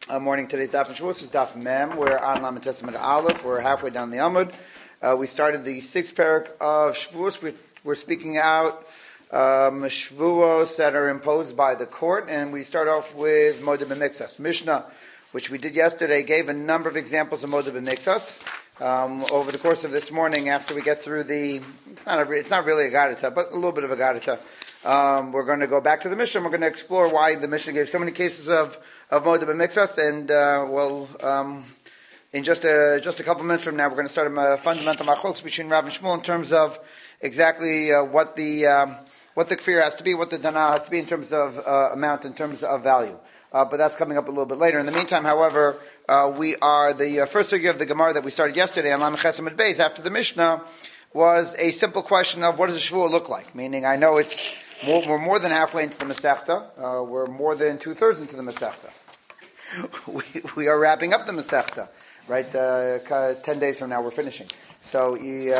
Morning. Today's Daf and Shavuos is Daf Mem. We're on Lamed Testament Aleph. We're halfway down the Amud. We started the sixth parak of Shavuos. We're speaking out Shavuos that are imposed by the court, and we start off with Moed B'Miktsas. Mishnah, which we did yesterday, gave a number of examples of Moed B'Miktsas. Over the course of this morning, after we get through it's not really a Gadita, but a little bit of a Gadita. We're going to go back to the Mishnah. We're going to explore why the Mishnah gave so many cases of Moed B'Miktsas, and in just a couple minutes from now, we're going to start a fundamental machlokes between Rav and Shmuel in terms of exactly what the kfir has to be, what the dana has to be in terms of amount, in terms of value. But that's coming up a little bit later. In the meantime, however, we are the first sugya of the Gemara that we started yesterday on Lamed Ches Amud Beis after the Mishnah was a simple question of what does a shvuah look like? Meaning, I know we're more than halfway into the Masechta. We're more than 2/3 into the Masechta. We are wrapping up the Masechta, right? 10 days from now we're finishing. So,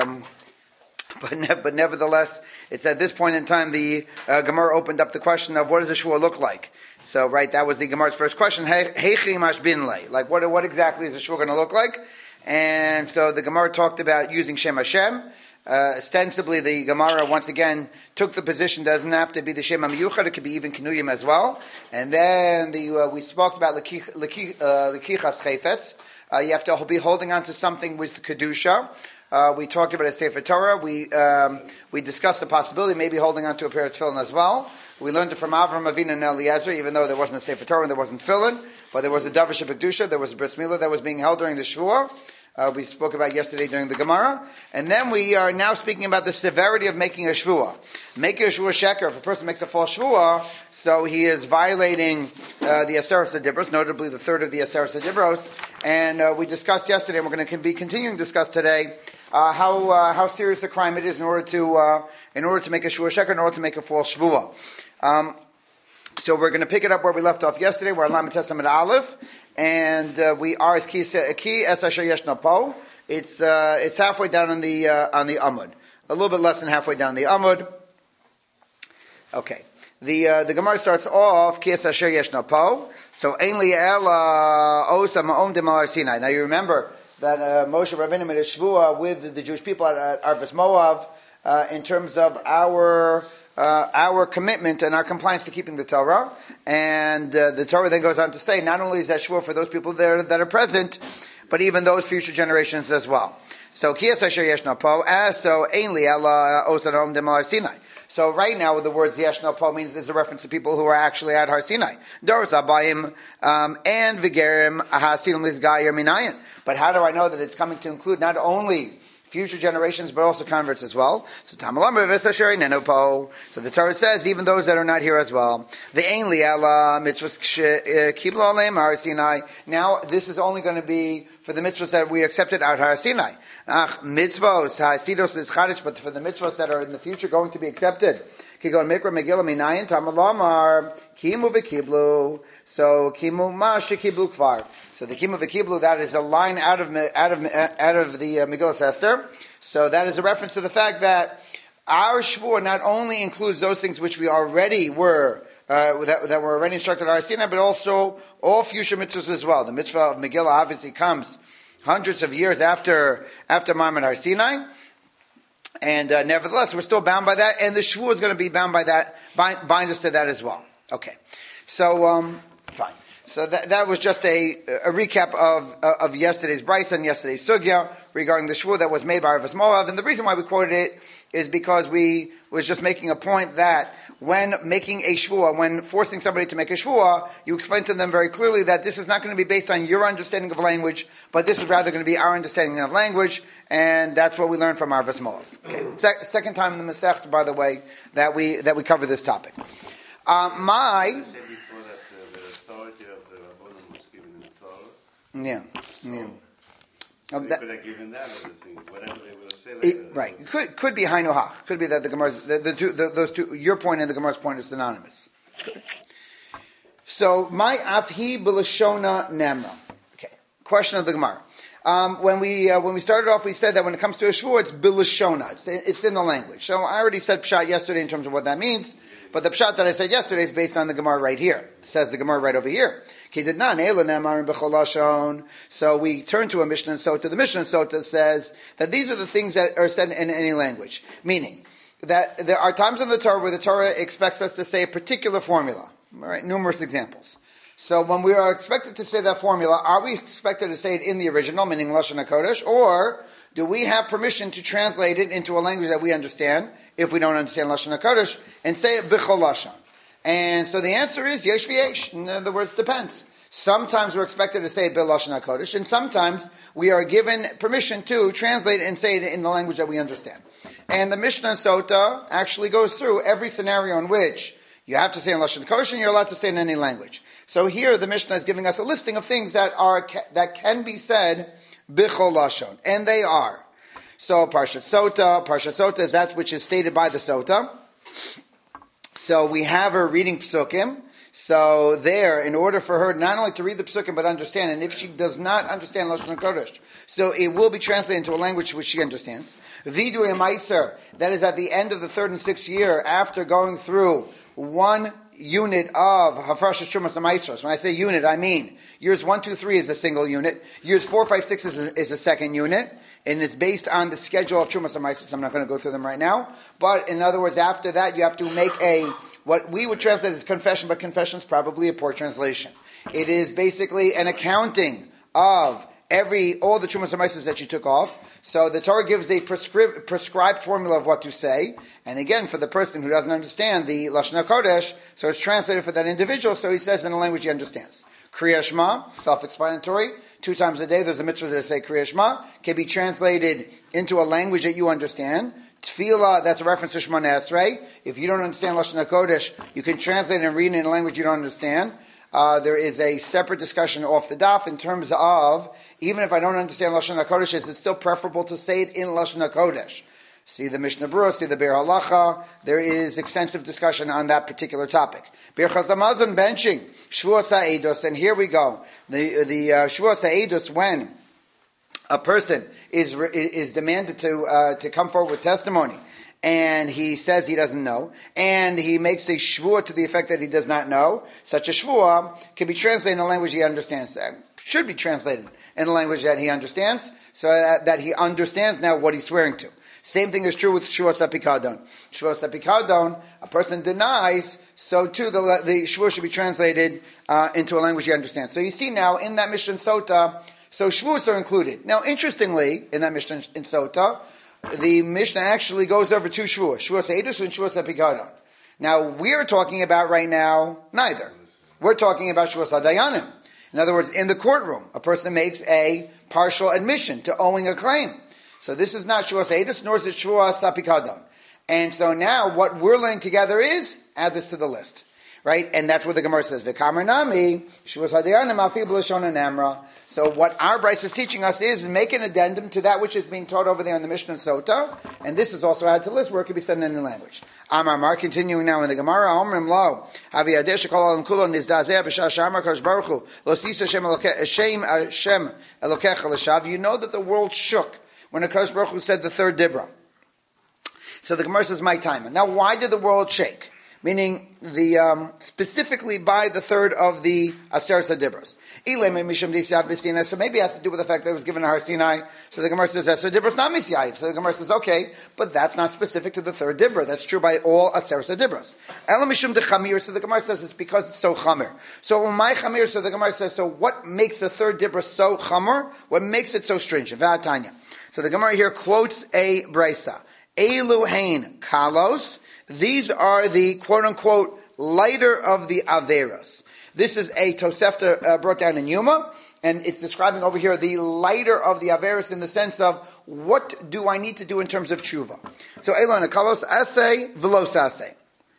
but nevertheless, it's at this point in time the Gemara opened up the question of what does a shvuah look like? So, right, that was the Gemara's first question. Heichi mash bin lei. Like, what exactly is a shvuah going to look like? And so the Gemara talked about using Shem Hashem. Ostensibly, the Gemara once again took the position doesn't have to be the Shem HaMiyuchad; it could be even Kinuyim as well. And then we spoke about Lekichas Chayfetz. You have to be holding on to something with kedusha. We talked about a Sefer Torah. We discussed the possibility of maybe holding on to a pair of tefillin as well. We learned it from Avram Avinu and Eliezer, even though there wasn't a Sefer Torah and there wasn't tefillin, but there was a Davar Shebekdusha, there was a Bris Milah that was being held during the Shvuah. We spoke about yesterday during the Gemara. And then we are now speaking about the severity of making a Shvuah. Making a Shvuah sheker, if a person makes a false Shvuah, so he is violating the Aseres HaDibros, notably the third of the Aseres HaDibros. And we discussed yesterday, and we're going to be continuing to discuss today, how serious a crime it is in order to make a Shvuah sheker, in order to make a false Shvuah. So we're going to pick it up where we left off yesterday. We're on Lamed Testament Aleph. And we are ki es asher yeshna po. It's halfway down on the Amud, a little bit less than halfway down the Amud. Okay, the Gemara starts off ki es asher yeshna po. So ein li ela osa ma'om de Malar Sinai. Now you remember that Moshe Rabbeinu made a shvuah with the Jewish people at Arvis Moav in terms of our commitment and our compliance to keeping the Torah. And the Torah then goes on to say, not only is that shvuah for those people there that are present, but even those future generations as well. So, Kiyas Asher Yeshna Po, so Ein Li Ela Osan Om de Malar Sinai. So right now with the words Yeshna Po means there's a reference to people who are actually at Har Sinai. Doros Abayim and Vigerim Hasilim Lizgayer Minayin. But how do I know that it's coming to include not only future generations, but also converts as well? So the Torah says even those that are not here as well. Now this is only going to be for the mitzvahs that we accepted at Har Sinai. But for the mitzvahs that are in the future going to be accepted, so kimu ma shekiblu kvar. So the kimu v'kiblu, that is a line out of the Megillas Esther. So that is a reference to the fact that our shvuah not only includes those things which we already were that were already instructed at Har Sinai, but also all future mitzvahs as well. The mitzvah of Megillah obviously comes hundreds of years after Ma'amad Har Sinai. And nevertheless, we're still bound by that, and the shvuah is going to be bound by that, bind us to that as well. Okay, so fine. So that was just a recap of yesterday's brisa and yesterday's sugya regarding the shvuah that was made by Arvis Moav. And the reason why we quoted it is because we was just making a point that when making a shvuah, when forcing somebody to make a shvuah, you explain to them very clearly that this is not going to be based on your understanding of language, but this is rather going to be our understanding of language, and that's what we learned from Arvis Moav. Okay. Second time in the Masechta, by the way, that we cover this topic. Yeah. They could have given that as a thing, whatever they will say later. Right. It could be Hainu Hach. Could be that the Gemara's, those two, your point and the Gemara's point is synonymous. So, my afhi b'lashona nemra. Okay. Question of the Gemara. When we started off, we said that when it comes to a shvua, it's bilashona. It's in the language. So I already said pshat yesterday in terms of what that means, but the pshat that I said yesterday is based on the Gemara right here. It says the Gemara right over here. So we turn to a Mishnah and Sota. The Mishnah and Sota says that these are the things that are said in any language, meaning that there are times in the Torah where the Torah expects us to say a particular formula. All right, numerous examples. So when we are expected to say that formula, are we expected to say it in the original, meaning Lashon HaKodesh, or do we have permission to translate it into a language that we understand, if we don't understand Lashon HaKodesh, and say it B'chol Lashon? And so the answer is Yesh v'yesh. In other words, depends. Sometimes we're expected to say it Bil Lashon HaKodesh, and sometimes we are given permission to translate it and say it in the language that we understand. And the Mishnah and Sota actually goes through every scenario in which you have to say in Lashon HaKodesh and you're allowed to say in any language. So here the Mishnah is giving us a listing of things that can be said B'chol Lashon, and they are. So Parshat Sota is that which is stated by the Sota. So we have her reading Psukim. So there, in order for her not only to read the Psukim but understand, and if she does not understand Lashon HaKodesh, so it will be translated into a language which she understands. Vidu Meiser, that is at the end of the 3rd and 6th year, after going through one unit of Hafrashas Trumas Meiser. When I say unit, I mean years 1, 2, 3 is a single unit. Years 4, 5, 6 is a second unit. And it's based on the schedule of Trumas Meiser. I'm not going to go through them right now. But in other words, after that, you have to make what we would translate as confession, but confession is probably a poor translation. It is basically an accounting of all the Trumas Meiser that you took off. So the Torah gives a prescribed formula of what to say. And again, for the person who doesn't understand the Lashon HaKodesh, so it's translated for that individual, so he says in a language he understands. Kriya Shema, self-explanatory. 2 times a day there's a mitzvah that say Kriya Shema. Can be translated into a language that you understand. Tefillah, that's a reference to Shemona Esrei. If you don't understand Lashon HaKodesh, you can translate and read it in a language you don't understand. There is a separate discussion off the daf in terms of, even if I don't understand Lashon HaKodesh, is it still preferable to say it in Lashon HaKodesh? See the Mishnah Berurah, see the Be'er Halacha. There is extensive discussion on that particular topic. Birchas Hamazon benching, Shvuas HaEdos, and here we go. The Shvuas HaEdos, when a person is demanded to come forward with testimony, and he says he doesn't know, and he makes a shvua to the effect that he does not know, such a shvua can be translated in a language he understands. Should be translated in a language that he understands, so that he understands now what he's swearing to. Same thing is true with Shvuas HaPikadon. Shvuas HaPikadon, a person denies, so too the shvua should be translated into a language he understands. So you see now in that Mishnah Sota, so shvuas are included. Now interestingly, in that Mishnah in Sota, the Mishnah actually goes over 2 shvuas, Shvuas HaEdos and Shvuas HaPikadon. Now we're talking about right now neither. We're talking about Shvuas HaDayanim. In other words, in the courtroom, a person makes a partial admission to owing a claim. So this is not Shvuas HaEdos, nor is it Shvuas HaPikadon. And so now what we're learning together is, add this to the list. Right? And that's what the Gemara says. V'kamer nami, Shvuas HaDayanim afi b'lashon ha'nemra. So what our Bryce is teaching us is make an addendum to that which is being taught over there in the Mishnah and Sota. And this is also added to the list where it can be said in any language. Amar Mar, continuing now in the Gemara, Omrim lo, Havi Yadeh Shekol Alam Kulon Nizdazeh B'Shah Shamar Kadosh Baruch Hu, Lo Sisa Shem Elokecha L'Shav. You know that the world shook when the Kadosh Baruch Hu said the 3rd Dibra. So the Gemara says, my time. Now why did the world shake? Meaning specifically by the 3rd of the Aseret HaDibros. So maybe it has to do with the fact that it was given to Har Sinai. So the Gemara says, Aseret HaDibros not Misyayif. So the Gemara says, okay, but that's not specific to the 3rd Dibra. That's true by all Aseret HaDibros. Ela Mishum de Chamir. So the Gemara says it's because it's so Chamir. So Umay Chamir. So the Gemara says, so what makes the 3rd Dibra so Chamir? What makes it so stringent? V'atanya. So the Gemara here quotes a Brisa. Elu Hain Kalos. These are the quote-unquote lighter of the Averas. This is a Tosefta brought down in Yuma, and it's describing over here the lighter of the Averas in the sense of what do I need to do in terms of tshuva. So, Elon, kalos asay, velos asay.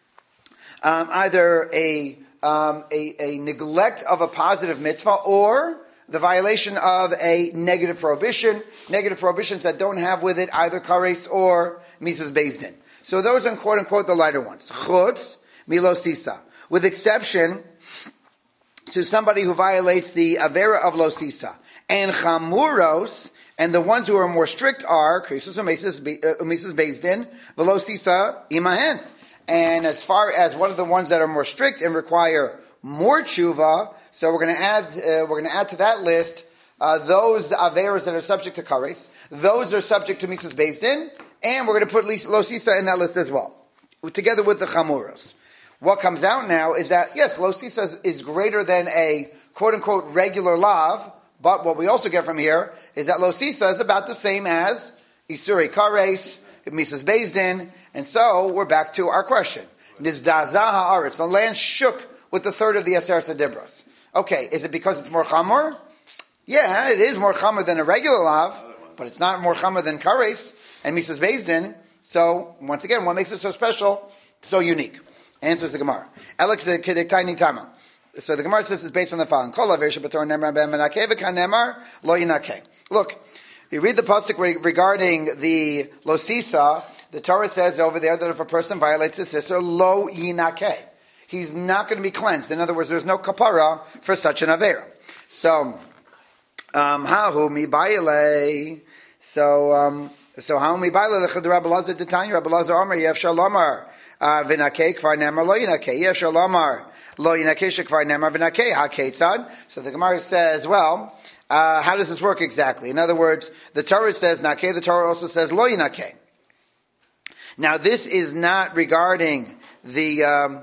Either a neglect of a positive mitzvah or the violation of a negative prohibition. Negative prohibitions that don't have with it either kares or misas beis din. So those are quote-unquote the lighter ones. Chutz, milo sisa. With exception to somebody who violates the avera of lo sisa. And chamuros, and the ones who are more strict are krisus umisas based in velo sisa imahen. And as far as one of the ones that are more strict and require more tshuva, so we're going to add to that list those averos that are subject to kares. Those are subject to misas based in, and we're going to put lo sisa in that list as well, together with the chamuros. What comes out now is that yes, lo sisa is greater than a quote unquote regular lav, but what we also get from here is that lo sisa is about the same as isuri kares, misas based in, and so we're back to our question. Nizdaza haaretz, the land shook with the third of the Aseret Dibros. Okay, is it because it's more chamor? Yeah, it is more chamor than a regular lav, but it's not more chamor than kares and misas based in. So once again, what makes it so special, so unique? Answers the Gemara. So the Gemara says it's based on the following. Look, you read the pasuk regarding the lo sisa. The Torah says over there that if a person violates his sister, lo yinakeh, he's not going to be cleansed. In other words, there's no kapara for such an avera. So, hahu mi bayile. So hahu mi bayile lechad Rabbi Lazar detanya. Rabbi Lazar Omer yev shalomar v'nakeh kvar nemar lo yinakeh. Yev shalomar lo yinakeh shekvar nemar v'nakeh haketzad. So the Gemara says, well, how does this work exactly? In other words, the Torah says nakeh. The Torah also says lo yinakeh. Now, this is not regarding the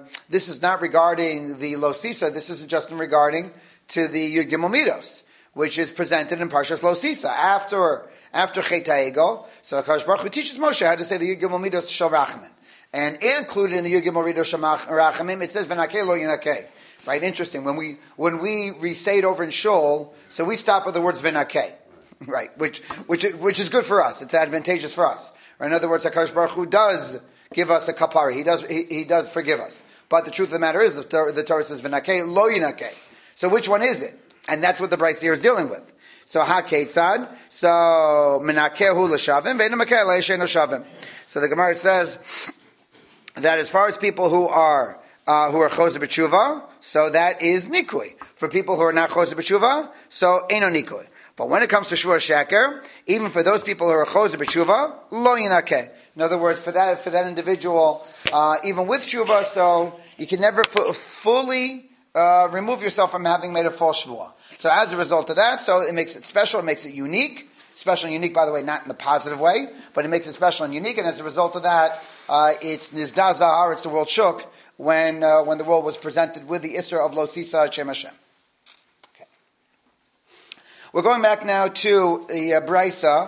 lo sisa. This is just regarding to the Yud Gimel Midos, which is presented in Parshas Lo Sisa after Chet HaEgel. So Hakadosh Baruch Hu teaches Moshe how to say the Yud Gimel Midos Shel Rachamim, and included in the Yud Gimel Midos Shel Rachamim it says V'nakeh lo yinakeh. Right? Interesting. When we recite over in Shul, so we stop with the words V'nakeh. Right, which is good for us. It's advantageous for us. Or in other words, Hakadosh Baruch Hu does give us a kapara. He does forgive us. But the truth of the matter is, the Torah says v'nakeh lo yinakeh. So which one is it? And that's what the Bryce here is dealing with. So haketzad. So menakehu l'shavim ve'namakeh le'yeshenu shavim. So the Gemara says that as far as people who are choser b'tshuva, so that is nikui. For people who are not choser b'tshuva, so eno nikui. But when it comes to shvur sheker, even for those people who are choser b'tshuva, lo yinakeh. In other words, for that individual, even with tshuva, so you can never fully remove yourself from having made a false shvua. So as a result of that, so it makes it special, it makes it unique. Special and unique, by the way, not in the positive way, but it makes it special and unique. And as a result of that, it's nizda zahar, it's the world shook when the world was presented with the Isra of Lo Sisa Shem Hashem. We're going back now to the Brisa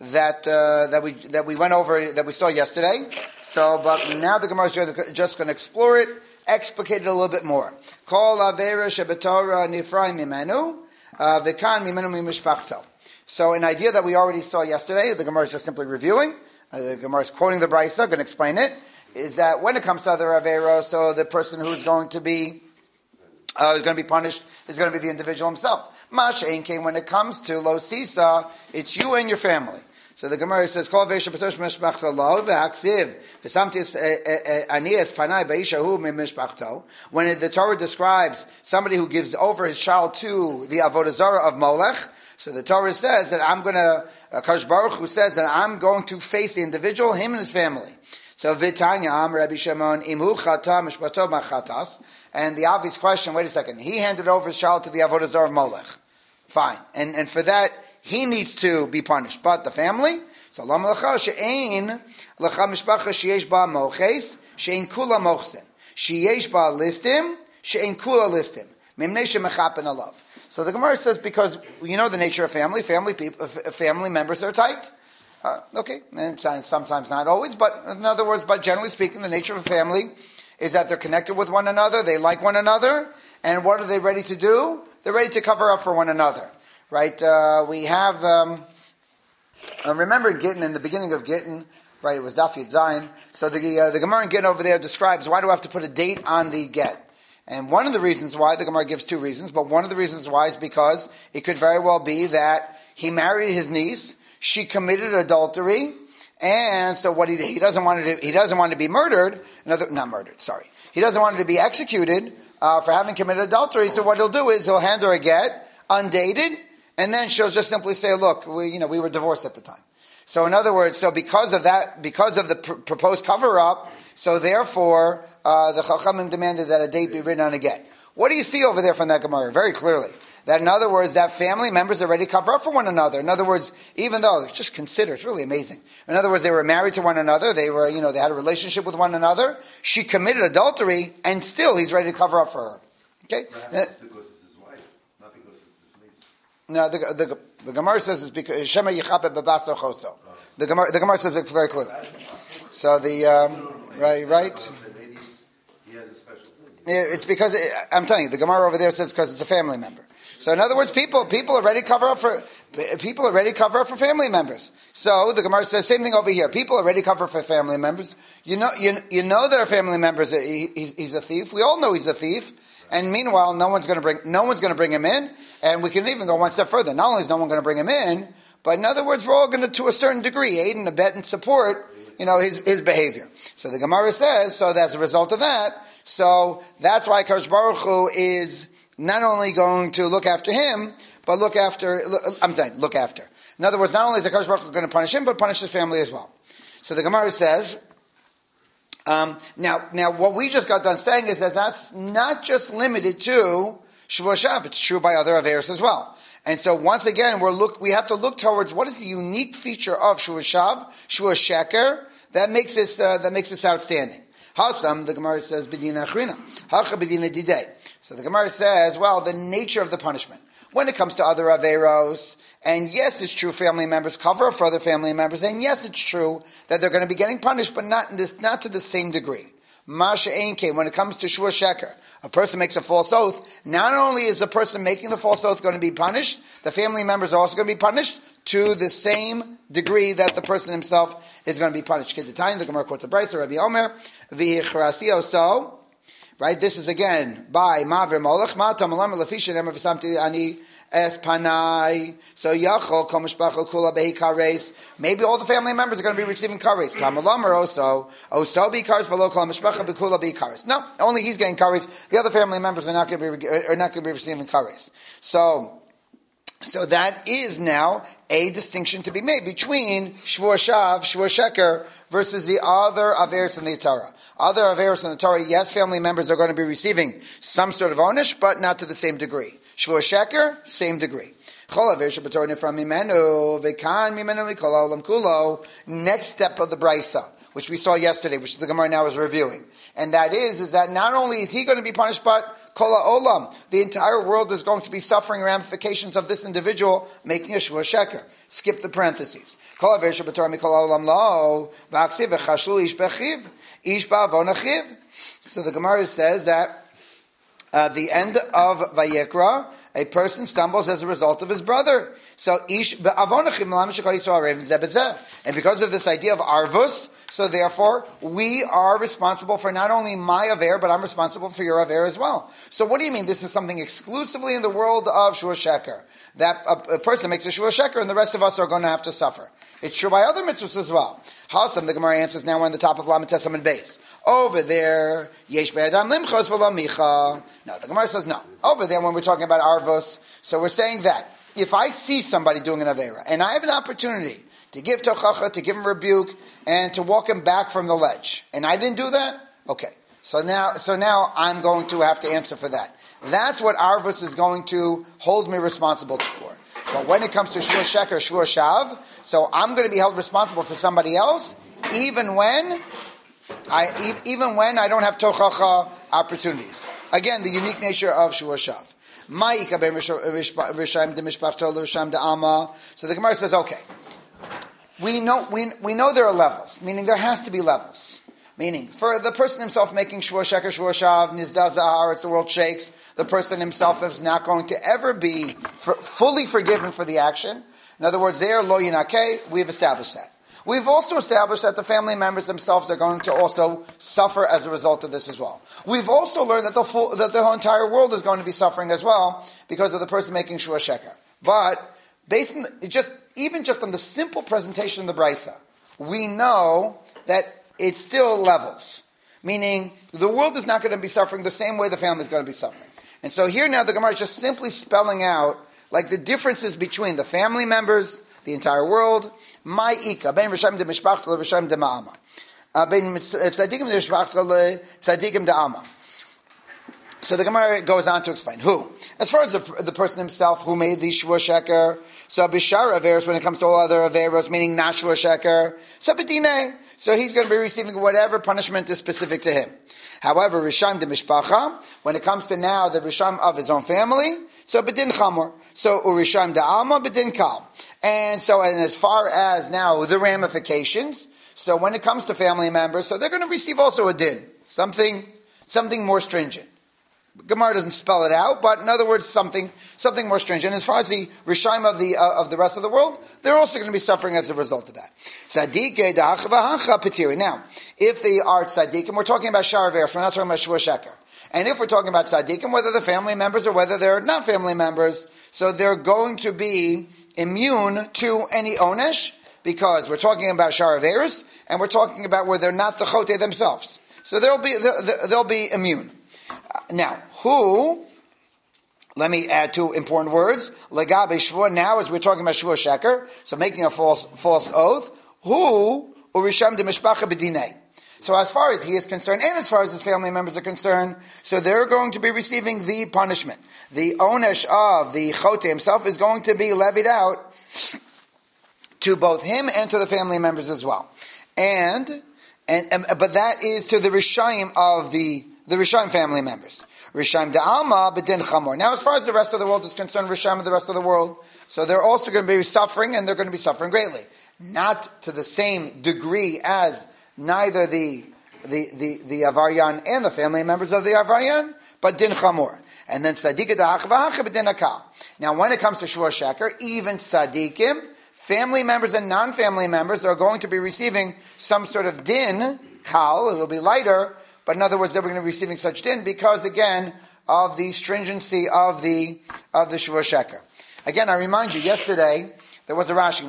that we went over, that we saw yesterday. So, but now the Gemara is just going to explore it, explicate it a little bit more. Kol avera shebetorah nifrei mimenu, v'kan mimenu mimishpachto. So, an idea that we already saw yesterday, the Gemara is just simply reviewing. The Gemara is quoting the Brisa, going to explain it. Is that when it comes to other avera, so the person who's going to be punished is going to be the individual himself. Mashain came when it comes to Lo Sisa, it's you and your family. So the Gemara says, "Kol ve'isha b'tosh mishpachto lo v'haksiv v'samtis anias panai ba'ishahu mimishpachto." When the Torah describes somebody who gives over his child to the avodah zarah of Molech, so the Torah says that Hakadosh Baruch Hu says that I'm going to face the individual, him and his family. So Vitanya Am Rabbi Shimon Imhu Chata Mishpato Machatas, and the obvious question: wait a second, he handed over his child to the avodah zarah of Molech. Fine, and for that he needs to be punished. But the family, so Lam Lecha She'ein Lecha Mishpacha Sheyesh Ba Moches She'ein Kula Mochsen Sheyesh Ba Listim She'ein Kula Listim Mimnei Shemechapen Alav. So the Gemara says because you know the nature of family members are tight. Okay, and sometimes not always, but in other words, but generally speaking, the nature of a family is that they're connected with one another, they like one another, and what are they ready to do? They're ready to cover up for one another, right? We have, remember Gittin, in the beginning of Gittin, right, it was Daf Yud Zayin, so the Gemara in Gittin over there describes why do I have to put a date on the get? And one of the reasons why, the Gemara gives two reasons, but one of the reasons why is because it could very well be that he married his niece, she committed adultery, and so what he doesn't want to be murdered. He doesn't want to be executed for having committed adultery. So what he'll do is he'll hand her a get, undated, and then she'll just simply say, look, we were divorced at the time. So in other words, because of the proposed cover-up, so therefore, the Chachamim demanded that a date be written on again. What do you see over there from that Gemara? Very clearly. That in other words, that family members already cover up for one another. In other words, even though, just consider, it's really amazing. In other words, they were married to one another, they had a relationship with one another, she committed adultery, and still he's ready to cover up for her. Okay? Perhaps because it's his wife, not because it's his niece. No, the Gemara says it's because Shema Yichape Babaso Choso. The Gemara says it very clearly. So right. Maybe he has a special thing. It's because I'm telling you, the Gemara over there says because it's a family member. So in other words, people already cover up for family members. So the Gemara says same thing over here. People already cover for family members. You know that our family members he's a thief. We all know he's a thief. And meanwhile, no one's going to bring him in. And we can even go one step further. Not only is no one going to bring him in, but in other words, we're all going to a certain degree, aid and abet and support, his behavior. So the Gemara says, so as a result of that, so that's why Kadosh Baruch Hu is not only going to look after him, but look after. In other words, not only is the Kadosh Baruch Hu going to punish him, but punish his family as well. So the Gemara says, now what we just got done saying is that that's not just limited to Shavua Shav, it's true by other Averos as well. And so once again, we have to look towards what is the unique feature of Shavua Shav, Shavua Sheker, that makes this outstanding. Hasam, the Gemara says, B'dina Achrina. Hacha B'dina Didei. So the Gemara says, well, the nature of the punishment. When it comes to other Averos, and yes, it's true family members cover up for other family members, and yes, it's true that they're going to be getting punished, but not to the same degree. Masha Einke, when it comes to Shavua Sheker, a person makes a false oath, not only is the person making the false oath going to be punished, the family members are also going to be punished to the same degree that the person himself is going to be punished. Kedetani, the Gemara quotes the Brisa, Rabbi Omer, V'yichrasio, so, right, this is again by Mavir Molech, Ma Tamalam Lafisha Nemer V'samti Ani Es Panai, so Yachol Kol Mishpachol Kula Behi Kares, maybe all the family members are going to be receiving kares. Tamalam also be kares v'lo kol mishpacha b'kula be kares. No, only he's getting kares. The other family members are not going to be receiving kares. So that is now a distinction to be made between Shavua Shav, Shavua Sheker, versus the other Averos in the Torah. Other Averos in the Torah, yes, family members are going to be receiving some sort of onish, but not to the same degree. Shavua Sheker, same degree. Next step of the Brisa, which we saw yesterday, which the Gemara now is reviewing. And that is that not only is he going to be punished, but Kol Olam, the entire world is going to be suffering ramifications of this individual making a Shavua Sheker. Skip the parentheses. So the Gemara says that the end of Vayikra, a person stumbles as a result of his brother. So and because of this idea of arvus, so therefore we are responsible for not only my aver, but I'm responsible for your aver as well. So what do you mean? This is something exclusively in the world of Shavua Sheker, that a person makes a Shavua Sheker and the rest of us are going to have to suffer. It's true by other mitzvahs as well. Hasam, the Gemara answers, now we're on the top of Lamed Tesam and Beis. Over there, yesh be'adam limchos v'lo micha. No, the Gemara says no. Over there, when we're talking about arvos, so we're saying that if I see somebody doing an avera, and I have an opportunity to give tochacha, to give him rebuke, and to walk him back from the ledge, and I didn't do that, okay. So now I'm going to have to answer for that. That's what arvos is going to hold me responsible for. But when it comes to Shavua Sheker, Shavua Shav, so I'm going to be held responsible for somebody else, even when I don't have tochacha opportunities. Again, the unique nature of Shavua Shav. So the Gemara says, okay, we know there are levels, meaning there has to be levels. Meaning, for the person himself making Shavua Sheker, Shavua Shav, Nizda Zahar, the world shakes, the person himself is not going to ever be fully forgiven for the action. In other words, there, Lo Yinakeh, we've established that. We've also established that the family members themselves are going to also suffer as a result of this as well. We've also learned that the whole entire world is going to be suffering as well because of the person making Shavua Sheker. But based on just on the simple presentation of the Brisa, we know that it's still levels. Meaning, the world is not going to be suffering the same way the family is going to be suffering. And so here now the Gemara is just simply spelling out like the differences between the family members, the entire world. My ika ben Rishayim de mishpachta le Rishayim de ma'ama. Ben tzadikim de mishpachta le tzadikim de ama. So the Gemara goes on to explain who, as far as the person himself who made the shvua sheker. So bishar averos, when it comes to all other averos, meaning not shvua sheker. So bedinei, so he's going to be receiving whatever punishment is specific to him. However, Rishayim de mishpacha, when it comes to now the Rishayim of his own family, so bedin chamor. So urishayim de alma bedin kal. And so, and as far as now the ramifications, so when it comes to family members, so they're going to receive also a din, something more stringent. Gemara doesn't spell it out, but in other words, something more stringent. As far as the Rishayim of the rest of the world, they're also going to be suffering as a result of that. Tzadikei da'ach v'hancha petiri. Now, if they are tzadikim, we're talking about shar averos, we're not talking about shvua sheker. And if we're talking about tzadikim, whether they're family members or whether they're not family members, so they're going to be immune to any onesh, because we're talking about shar averos, and we're talking about where they're not the chote themselves. So they'll be immune. Now, who? Let me add two important words. Legabe shvua. Now, as we're talking about shvua sheker, so making a false oath. Who urisham de mishpacha bedinei. So as far as he is concerned, and as far as his family members are concerned, so they're going to be receiving the punishment. The onesh of the chote himself is going to be levied out to both him and to the family members as well. But that is to the Rishayim of the Rishayim family members. Rishayim de alma bedin chamor. Now, as far as the rest of the world is concerned, Rishayim of the rest of the world, so they're also going to be suffering, and they're going to be suffering greatly. Not to the same degree as neither the Avaryan and the family members of the Avaryan, but din chamor. And then tzadika da'ach v'hacha bedin akal. Now, when it comes to shvua sheker, even tzadikim, family members and non-family members are going to be receiving some sort of din, kal, it'll be lighter, but in other words, they're going to be receiving such din because, again, of the stringency of the shvua sheker. Again, I remind you, yesterday there was a Rashi.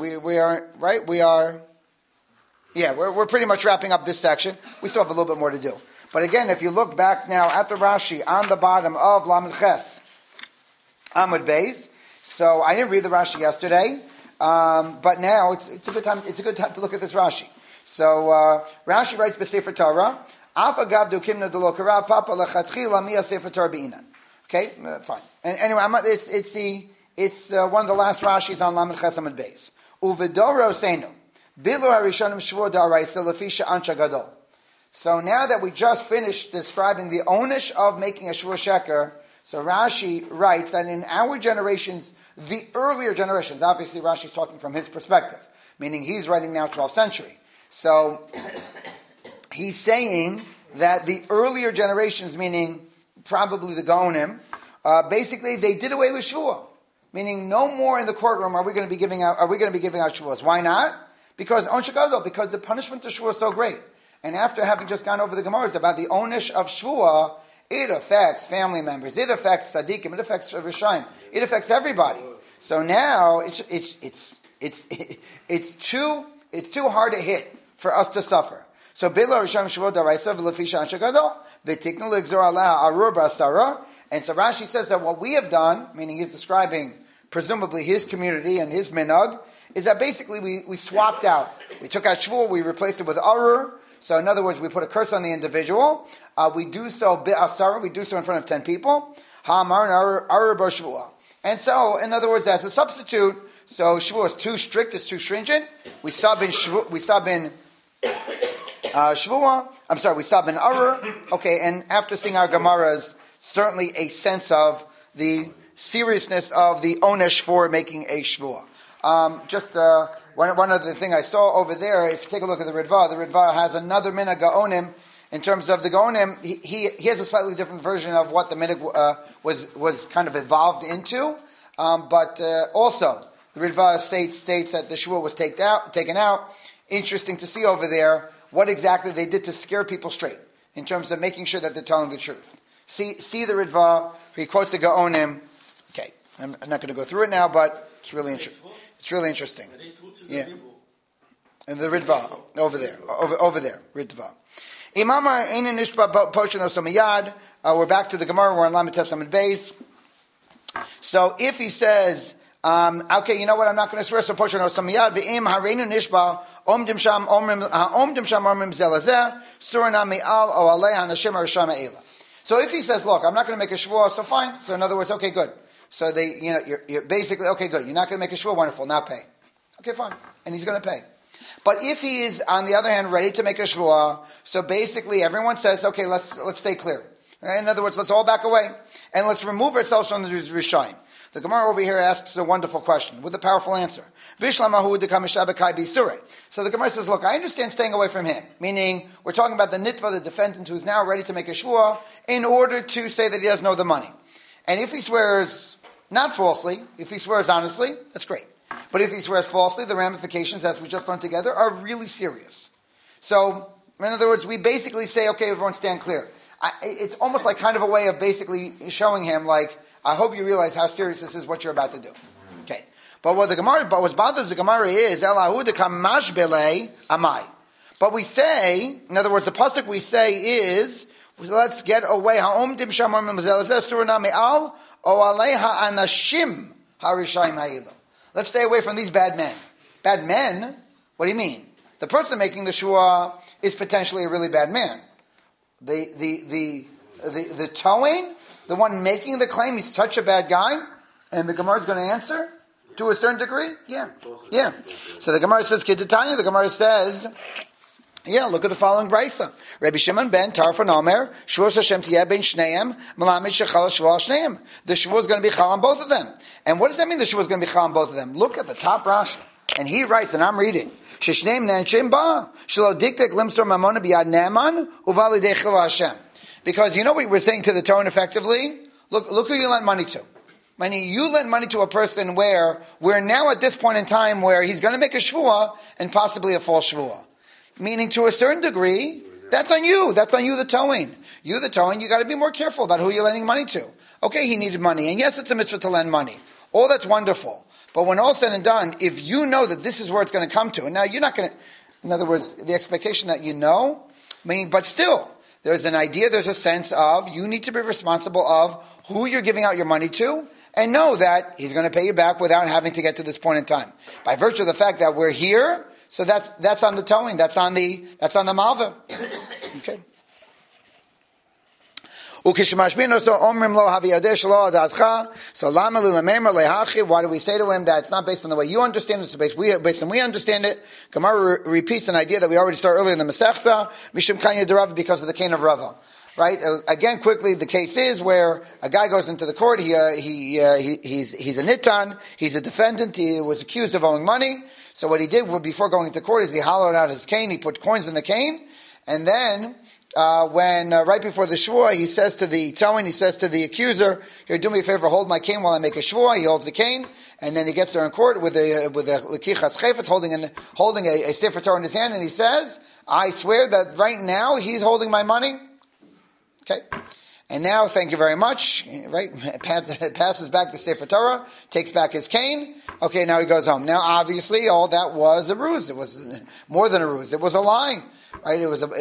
We're pretty much wrapping up this section. We still have a little bit more to do. But again, if you look back now at the Rashi on the bottom of Lamed Ches, Amud Beis. So I didn't read the Rashi yesterday, but now it's a good time. It's a good time to look at this Rashi. So Rashi writes b'Sefer Torah. Okay, fine. And anyway, it's one of the last Rashis on Lamed Ches Amud Beis. Uvedoro seinu bilu harishonim shvua da'araisa lefisha ansha gadol. So now that we just finished describing the onesh of making a shvua sheker, so Rashi writes that in our generations, the earlier generations, obviously Rashi's talking from his perspective, meaning he's writing now 12th century. So he's saying that the earlier generations, meaning probably the Gaonim, basically they did away with shvua, meaning no more in the courtroom are we going to be giving out shvuas. Why not? Because because the punishment of shvua is so great. And after having just gone over the Gemaras about the onesh of shvua, it affects family members, it affects tzaddikim, it affects Rishayim, it affects everybody. So now it's too hard a hit for us to suffer. So Bila Rishayim shvua daraisa v'lefisha ansha gadol v'tiknu l'gzor aleh arur b'asara. And so Rashi says that what we have done, meaning he's describing presumably his community and his minhag, is that basically we swapped out. We took out shvua, we replaced it with arur. So in other words, we put a curse on the individual. We do so bi'asara, we do so in front of 10 people. Ha'amar arur b'shvua. And so, in other words, as a substitute, so shvua is too strict, it's too stringent. We sub in shvua, we sub in arur. Okay, and after seeing our Gemaras, certainly a sense of the seriousness of the onesh for making a shvua. One other thing I saw over there, if you take a look at the Ritva has another minhag gaonim. In terms of the gaonim, he has a slightly different version of what the minhag was kind of evolved into. But also, the Ritva states that the shvua was taken out. Interesting to see over there what exactly they did to scare people straight in terms of making sure that they're telling the truth. See the Ritva. He quotes the gaonim. Okay, I'm not going to go through it now, but it's really interesting. It's really interesting. Yeah. And the Ritva, over there, Ritva. Imamar Einin Nishba Poshano Samayad. We're back to the Gemara. We're on Lamed Tes Amud Beis. So if he says, okay, you know what, I'm not going to swear, so Posher no Samiyad, V'im Hareinu Nishba, Omdim Sham Omrim Zelazeh, Surana Me'al, O Alei HaNashim Arisham Eila. So if he says, look, I'm not going to make a shvuah, so fine. So in other words, okay, good. So you're basically, okay, good. You're not going to make a shvuah, wonderful, now pay. Okay, fine. And he's going to pay. But if he is, on the other hand, ready to make a shvuah, so basically everyone says, okay, let's stay clear. In other words, let's all back away. And let's remove ourselves from the Rishayim. The Gemara over here asks a wonderful question with a powerful answer. So the Gemara says, look, I understand staying away from him. Meaning, we're talking about the nitva, the defendant who's now ready to make a shvuah in order to say that he doesn't know the money. And if he swears not falsely, if he swears honestly, that's great. But if he swears falsely, the ramifications, as we just learned together, are really serious. So, in other words, we basically say, okay, everyone stand clear. It's almost like kind of a way of basically showing him, like, I hope you realize how serious this is, what you're about to do. Okay. But what bothers the Gemara is, amai. But we say, in other words, the pasuk we say is, let's get away. Let's stay away from these bad men. Bad men? What do you mean? The person making the shua is potentially a really bad man. The towing, the one making the claim, he's such a bad guy, and the Gemara is going to answer to a certain degree? Yeah. So the Gemara says, Kidditanya, the Gemara says, look at the following brisa. Rabbi Shimon ben Tarfon Omer, Shvuos Hashem tiyeh ben shneim, Melamed shechal shvuah shneim. The shvuah is going to be chal on both of them. And what does that mean, the shvuah is going to be chal on both of them? Look at the top Rashi. And he writes, and I'm reading, Sheshneim nanshim ba, shelo diktek limstor mamona biyad ne'eman, uvali dechil Hashem. Because you know what we're saying to the tone effectively? Look who you lent money to. Meaning you lent money to a person where we're now at this point in time where he's going to make a shvuah and possibly a false shvuah. Meaning to a certain degree, that's on you. That's on you, the towing. You, the towing, you got to be more careful about who you're lending money to. Okay, he needed money. And yes, it's a mitzvah to lend money. All that's wonderful. But when all's said and done, if you know that this is where it's going to come to, and now you're not going to, in other words, the expectation that you know, but still, there's an idea, there's a sense of, you need to be responsible of who you're giving out your money to, and know that he's going to pay you back without having to get to this point in time. By virtue of the fact that we're here, so that's on the towing, that's on the malva. Okay. So why do we say to him that it's not based on the way you understand it, it's based on we understand it? Gemara repeats an idea that we already saw earlier in the Masechta, Mishum Kanya Derava, because of the cane of Rava. Right? Again, quickly, the case is where a guy goes into the court, he's a nitan, he's a defendant, he was accused of owing money. So what he did before going into court is he hollowed out his cane, he put coins in the cane, and then when right before the shvuah, he says to the towing, he says to the accuser, "Here, do me a favor, hold my cane while I make a shvuah." He holds the cane, and then he gets there in court with a lekichas chayfetz, holding a sefer Torah in his hand, and he says, "I swear that right now he's holding my money." Okay. And now, thank you very much. Right? Passes back the Sefer Torah, takes back his cane. Okay, now he goes home. Now, obviously, all that was a ruse. It was more than a ruse. It was a lie. Right? It was a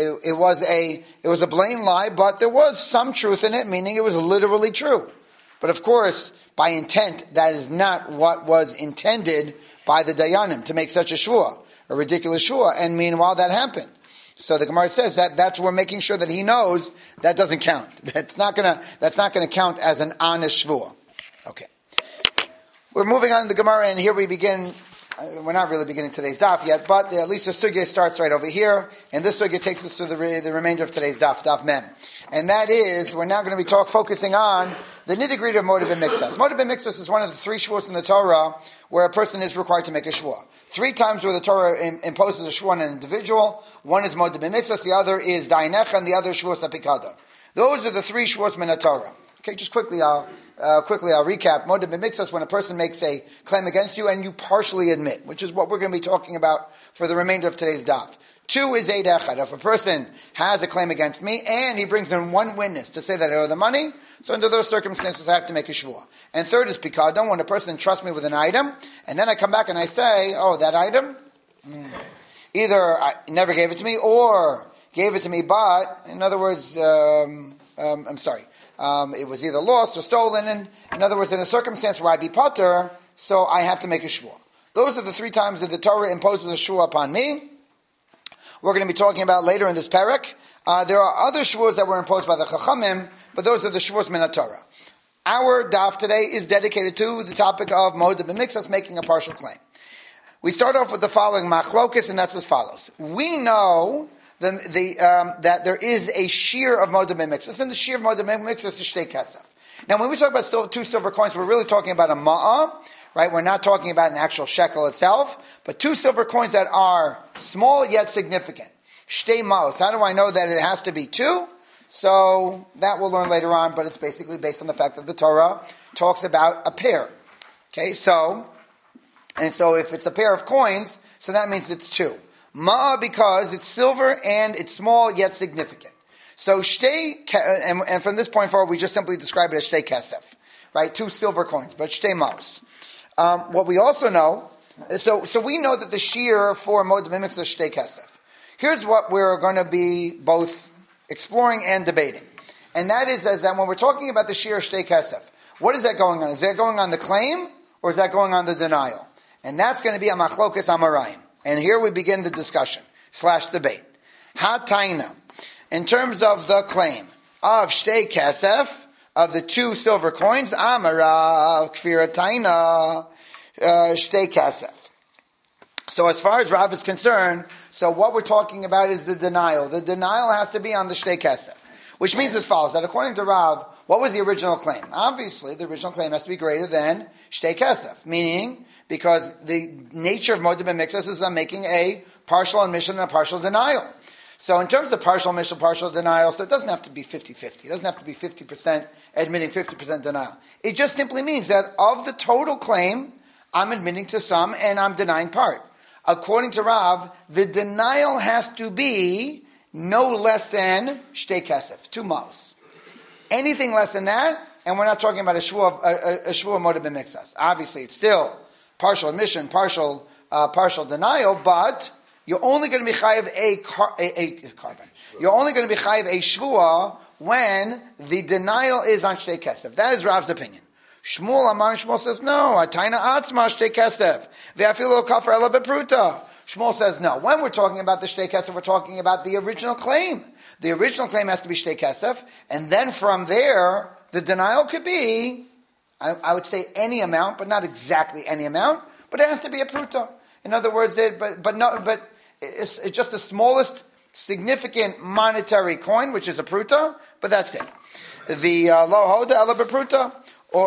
blatant lie, but there was some truth in it, meaning it was literally true. But of course, by intent, that is not what was intended by the Dayanim, to make such a shvuah, a ridiculous shvuah. And meanwhile, that happened. So the Gemara says that's we're making sure that he knows that doesn't count. That's not gonna count as an honest shvuah. Okay. We're moving on to the Gemara, and here we begin. We're not really beginning today's daf yet, but at least the sugya starts right over here, and this sugya takes us to the remainder of today's daf mem. And that is, we're now going to be focusing on the nitty-gritty of moed b'miktzas. Moed b'miktzas is one of the three shvuos in the Torah where a person is required to make a shvuah. 3 times where the Torah imposes a shvuah on an individual. One is moed b'miktzas, the other is da'inecha, and the other is shvuos apikada. Those are the 3 shvuos min Torah. Okay, just quickly I'll recap. Moed b'miktzas, when a person makes a claim against you and you partially admit, which is what we're going to be talking about for the remainder of today's daf. 2 is eid echad. If a person has a claim against me and he brings in one witness to say that I owe the money, so under those circumstances I have to make a shvuah. And 3rd is pikadon, when a person entrusts me with an item, and then I come back and I say, oh, that item? Either I never gave it to me, or gave it to me, but, in other words, I'm sorry. it was either lost or stolen. And in other words, in a circumstance where I'd be potter, so I have to make a shvua. Those are the 3 times that the Torah imposes a shvua upon me. We're going to be talking about later in this parak. There are other shvuas that were imposed by the Chachamim, but those are the shvuas min Torah. Our daf today is dedicated to the topic of Moed B'Miktzas, making a partial claim. We start off with the following machlokas, and that's as follows. We know that there is a shear of Moed B'Miktzas, and the shear of Moed B'Miktzas is Shtei Kesef. Now, when we talk about 2 silver coins, we're really talking about a ma'ah, right? We're not talking about an actual shekel itself, but 2 silver coins that are small yet significant. Shtei ma'os. How do I know that it has to be 2? So that we'll learn later on, but it's basically based on the fact that the Torah talks about a pair. Okay, so if it's a pair of coins, so that means it's 2. Ma'ah because it's silver and it's small yet significant. So and from this point forward, we just simply describe it as Shtei Kesef, right? 2 silver coins, but Shtei ma'os. What we also know, so we know that the shear for Moed B'Miktzas is Shtei Kesef. Here's what we're going to be both exploring and debating. And that is that when we're talking about the shear Shtei Kesef, what is that going on? Is that going on the claim, or is that going on the denial? And that's going to be a machlokas amarayim. And here we begin the discussion / debate. Ha-taina. In terms of the claim of Shtei Kesef, of the 2 silver coins, Amara, Kfira Taina, Shtei Kesef. So as far as Rav is concerned, so what we're talking about is the denial. The denial has to be on the Shtei Kesef, which means as follows, that according to Rav, what was the original claim? Obviously, the original claim has to be greater than Shtei Kesef, meaning because the nature of Moed B'Miktzas is I'm making a partial admission and a partial denial. So in terms of partial admission, partial denial, so it doesn't have to be 50-50. It doesn't have to be 50% admitting, 50% denial. It just simply means that of the total claim, I'm admitting to some and I'm denying part. According to Rav, the denial has to be no less than Shtei Kesef, 2 ma'os. Anything less than that, and we're not talking about a shvua Moed B'Miktzas. Obviously, it's still partial admission, partial denial, but you're only going to be chayiv a carbon. You're only going to be chayiv a shvua when the denial is on Shtei Kesef. That is Rav's opinion. Shmuel says no. Ataina atzma Shtei Kesef ve'afilu kafar ela bepruta. Shmuel says no. When we're talking about the Shtei Kesef, we're talking about the original claim. The original claim has to be Shtei Kesef, and then from there, the denial could be, I would say any amount, but not exactly any amount, but it has to be a pruta. In other words, it's just the smallest significant monetary coin, which is a pruta, but that's it. The lo hoda ela bepruta, or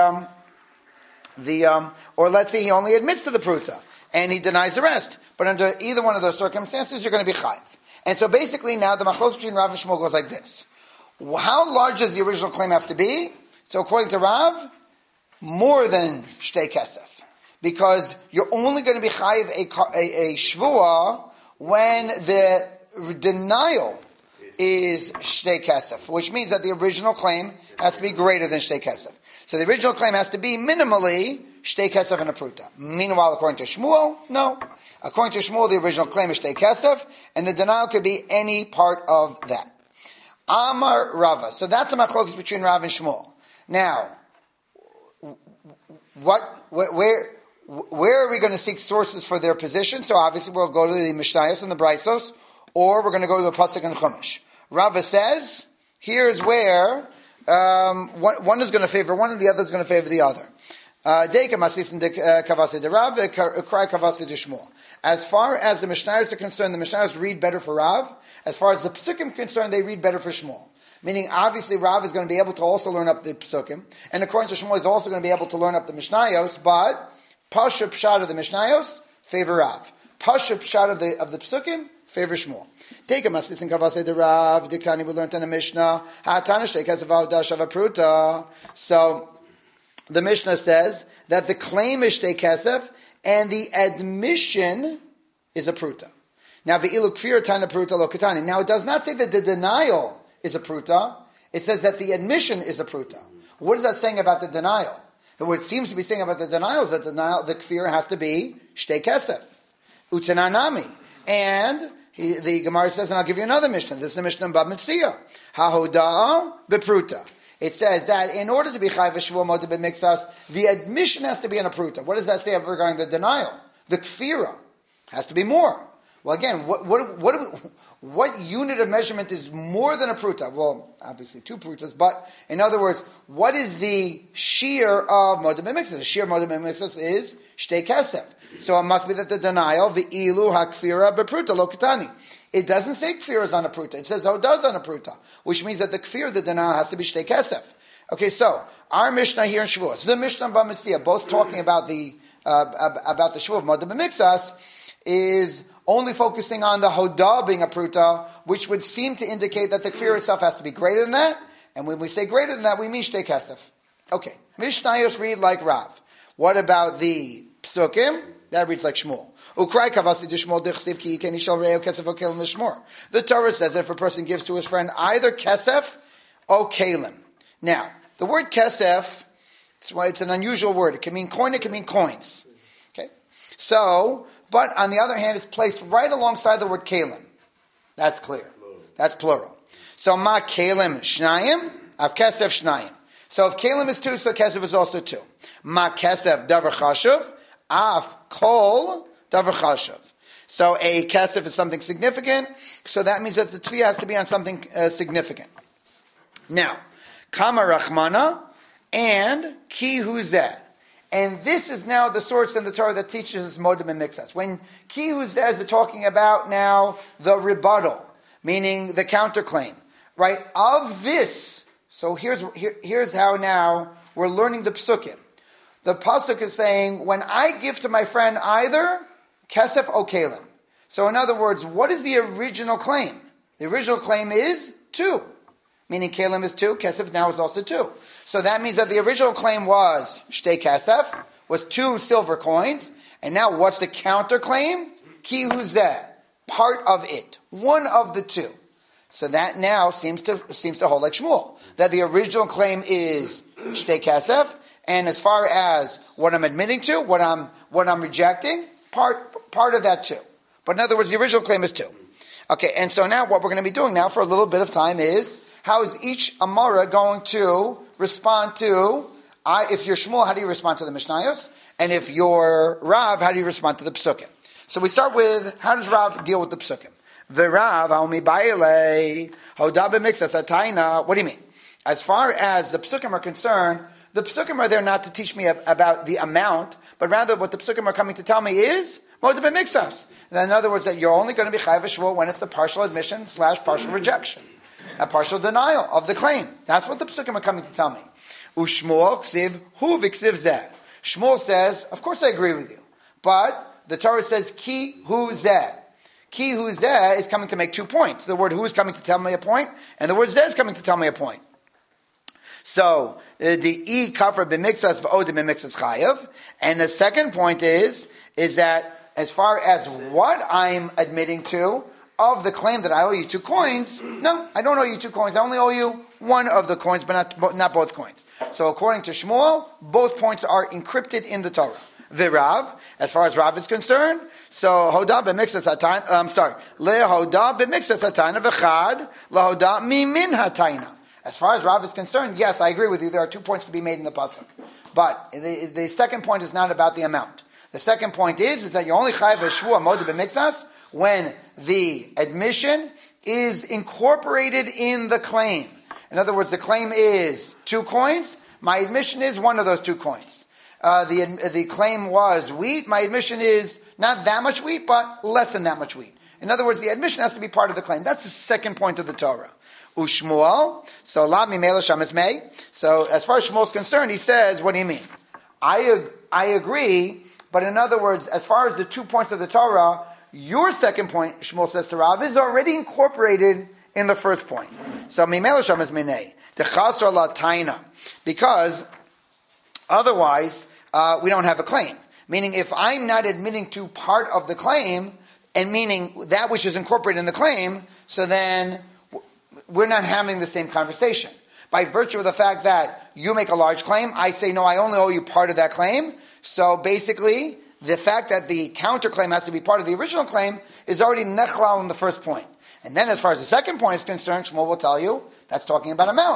or let's say he only admits to the pruta and he denies the rest. But under either one of those circumstances, you're going to be chayiv. And so basically now the machlokes between Rav and Shmuel goes like this. How large does the original claim have to be? So according to Rav, more than Shtei Kesef. Because you're only going to be chayiv a shvua when the denial is Shtei Kesef, which means that the original claim has to be greater than Shtei Kesef. So the original claim has to be minimally Shtei Kesef and a pruta. Meanwhile, according to Shmuel, no. According to Shmuel, the original claim is Shtei Kesef, and the denial could be any part of that. Amar Rava. So that's a machlokes between Rav and Shmuel. Now, where are we going to seek sources for their position? So obviously we'll go to the Mishnayos and the Braisos, or we're going to go to the Pasuk and Chumash. Rava says, here's where one is going to favor one and the other is going to favor the other. As far as the Mishnayos are concerned, the Mishnayos read better for Rav. As far as the Pesukim are concerned, they read better for Shmuel. Meaning, obviously, Rav is going to be able to also learn up the Pesukim, and according to Shmuel, he's also going to be able to learn up the Mishnayos, but Pashup Pshat of the Mishnayos favor Rav. Pashup Pshat of the Pesukim favor Shmuel. Take a maslis and kavase de Rav. Diktani, we learned in the Mishnah. Ha'atana shteikas avavda shavapruta. So the Mishnah says that the claim is Shtei Kesef and the admission is a pruta. Now, ve'ilu kfir tana pruta lo katani. Now, it does not say that the denial is a pruta. It says that the admission is a pruta. What is that saying about the denial? What it seems to be saying about the denial is that the kfir has to be Shtei Kesef. Utananami. And the Gemara says, and I'll give you another Mishnah. This is the Mishnah in Bab Metzia. Hahoda'a bepruta. it says that in order to be chayv shvua moed b'mixas, the admission has to be an apruta. What does that say regarding the denial? The kfira has to be more. Well, again, what unit of measurement is more than a pruta? Well, obviously 2 prutas, but in other words, what is the shear of modem mixas? The shear of modem mixas is shtei kesef. So it must be that the denial, the ilu hakfira bepruta lo katani. It doesn't say kfira is on a pruta. It says does on a pruta, which means that the kfir, the denial, has to be shtei kesef. Okay, so our Mishnah here in Shavuos, the Mishnah and Bamitzvah, both talking about the Shavuot of modem mixas, is only focusing on the hodah being a pruta, which would seem to indicate that the kfir itself has to be greater than that. And when we say greater than that, we mean shtei kesef. Okay. Mishnayos read like Rav. What about the psukim? That reads like Shmuel. Ukrai kavasi d'Shmuel d'chsiv ki yiteni shel reo kesef o kelim l'shmor. The Torah says that if a person gives to his friend either kesef or kelim. Now, the word kesef, it's an unusual word. It can mean coin, it can mean coins. Okay? So, but on the other hand, it's placed right alongside the word kalim. That's clear. That's plural. So ma kalim shnayim, av kesef shnayim. So if kalim is 2, so kesef is also 2. Ma kesef davar chashuv, av kol davar chashuv. So a kesef is something significant, so that means that the tzvi has to be on something significant. Now, kama rachmana and ki huzeh. And this is now the source in the Torah that teaches us modem and mixas. When ki huzeh is talking about now the rebuttal, meaning the counterclaim, right? Of this, so here's how now we're learning the psukim. The pasuk is saying, when I give to my friend either kesef or kalim. So in other words, what is the original claim? The original claim is 2. Meaning kalim is 2, kesef now is also 2. So that means that the original claim was shtei kesef, was 2 silver coins, and now what's the counterclaim? Ki huzeh, part of it, one of the 2. So that now seems to hold like Shmuel, that the original claim is shtei kesef, and as far as what I'm admitting to, what I'm rejecting, part of that too. But in other words, the original claim is 2. Okay, and so now what we're going to be doing now for a little bit of time is, how is each Amara going to respond to, if you're Shmuel, how do you respond to the Mishnayos? And if you're Rav, how do you respond to the Psukim? So we start with, how does Rav deal with the Psukim? V'Rav, ha'omi ba'ilei, hodah b'mixas atayna. What do you mean? As far as the Psukim are concerned, the Psukim are there not to teach me about the amount, but rather what the Psukim are coming to tell me is, moed b'mixas. In other words, that you're only going to be chayv shvua when it's the partial admission / partial rejection. A partial denial of the claim. That's what the psukim are coming to tell me. Ushmuel ksiv hu v'ksiv zeh. Shmuel says, of course I agree with you, but the Torah says ki hu zeh. Ki hu zeh is coming to make 2 points. The word hu is coming to tell me a point, and the word zeh is coming to tell me a point. So the e kafra b'mixas v'odim b'mixas chayav, and the second point is that as far as what I'm admitting to, of the claim that I owe you 2 coins, no, I don't owe you 2 coins. I only owe you 1 of the coins, but not both coins. So according to Shmuel, both points are encrypted in the Torah. V'Rav, as far as Rav is concerned, so hodah b'mixas hatayna, lehodah b'mixas hatayna v'chad lehodah mimin hatayna. As far as Rav is concerned, yes, I agree with you. There are 2 points to be made in the pasuk, but the second point is not about the amount. The second point is that you only chayv shvua moed b'mixas when the admission is incorporated in the claim. In other words, the claim is 2 coins. My admission is 1 of those 2 coins. The claim was wheat. My admission is not that much wheat, but less than that much wheat. In other words, the admission has to be part of the claim. That's the second point of the Torah. Ushmuel, so la mimela shamis mei. So as far as Shmuel is concerned, he says, what do you mean? I agree, but in other words, as far as the 2 points of the Torah, your second point, Shmuel says to Rav, is already incorporated in the first point. So, mimela shamis minei, techasar la taina, because otherwise we don't have a claim. Meaning, if I'm not admitting to part of the claim, and meaning that which is incorporated in the claim, so then we're not having the same conversation. By virtue of the fact that you make a large claim, I say, no, I only owe you part of that claim. So basically, the fact that the counterclaim has to be part of the original claim is already nechlal in the first point. And then as far as the second point is concerned, Shmuel will tell you, that's talking about amount.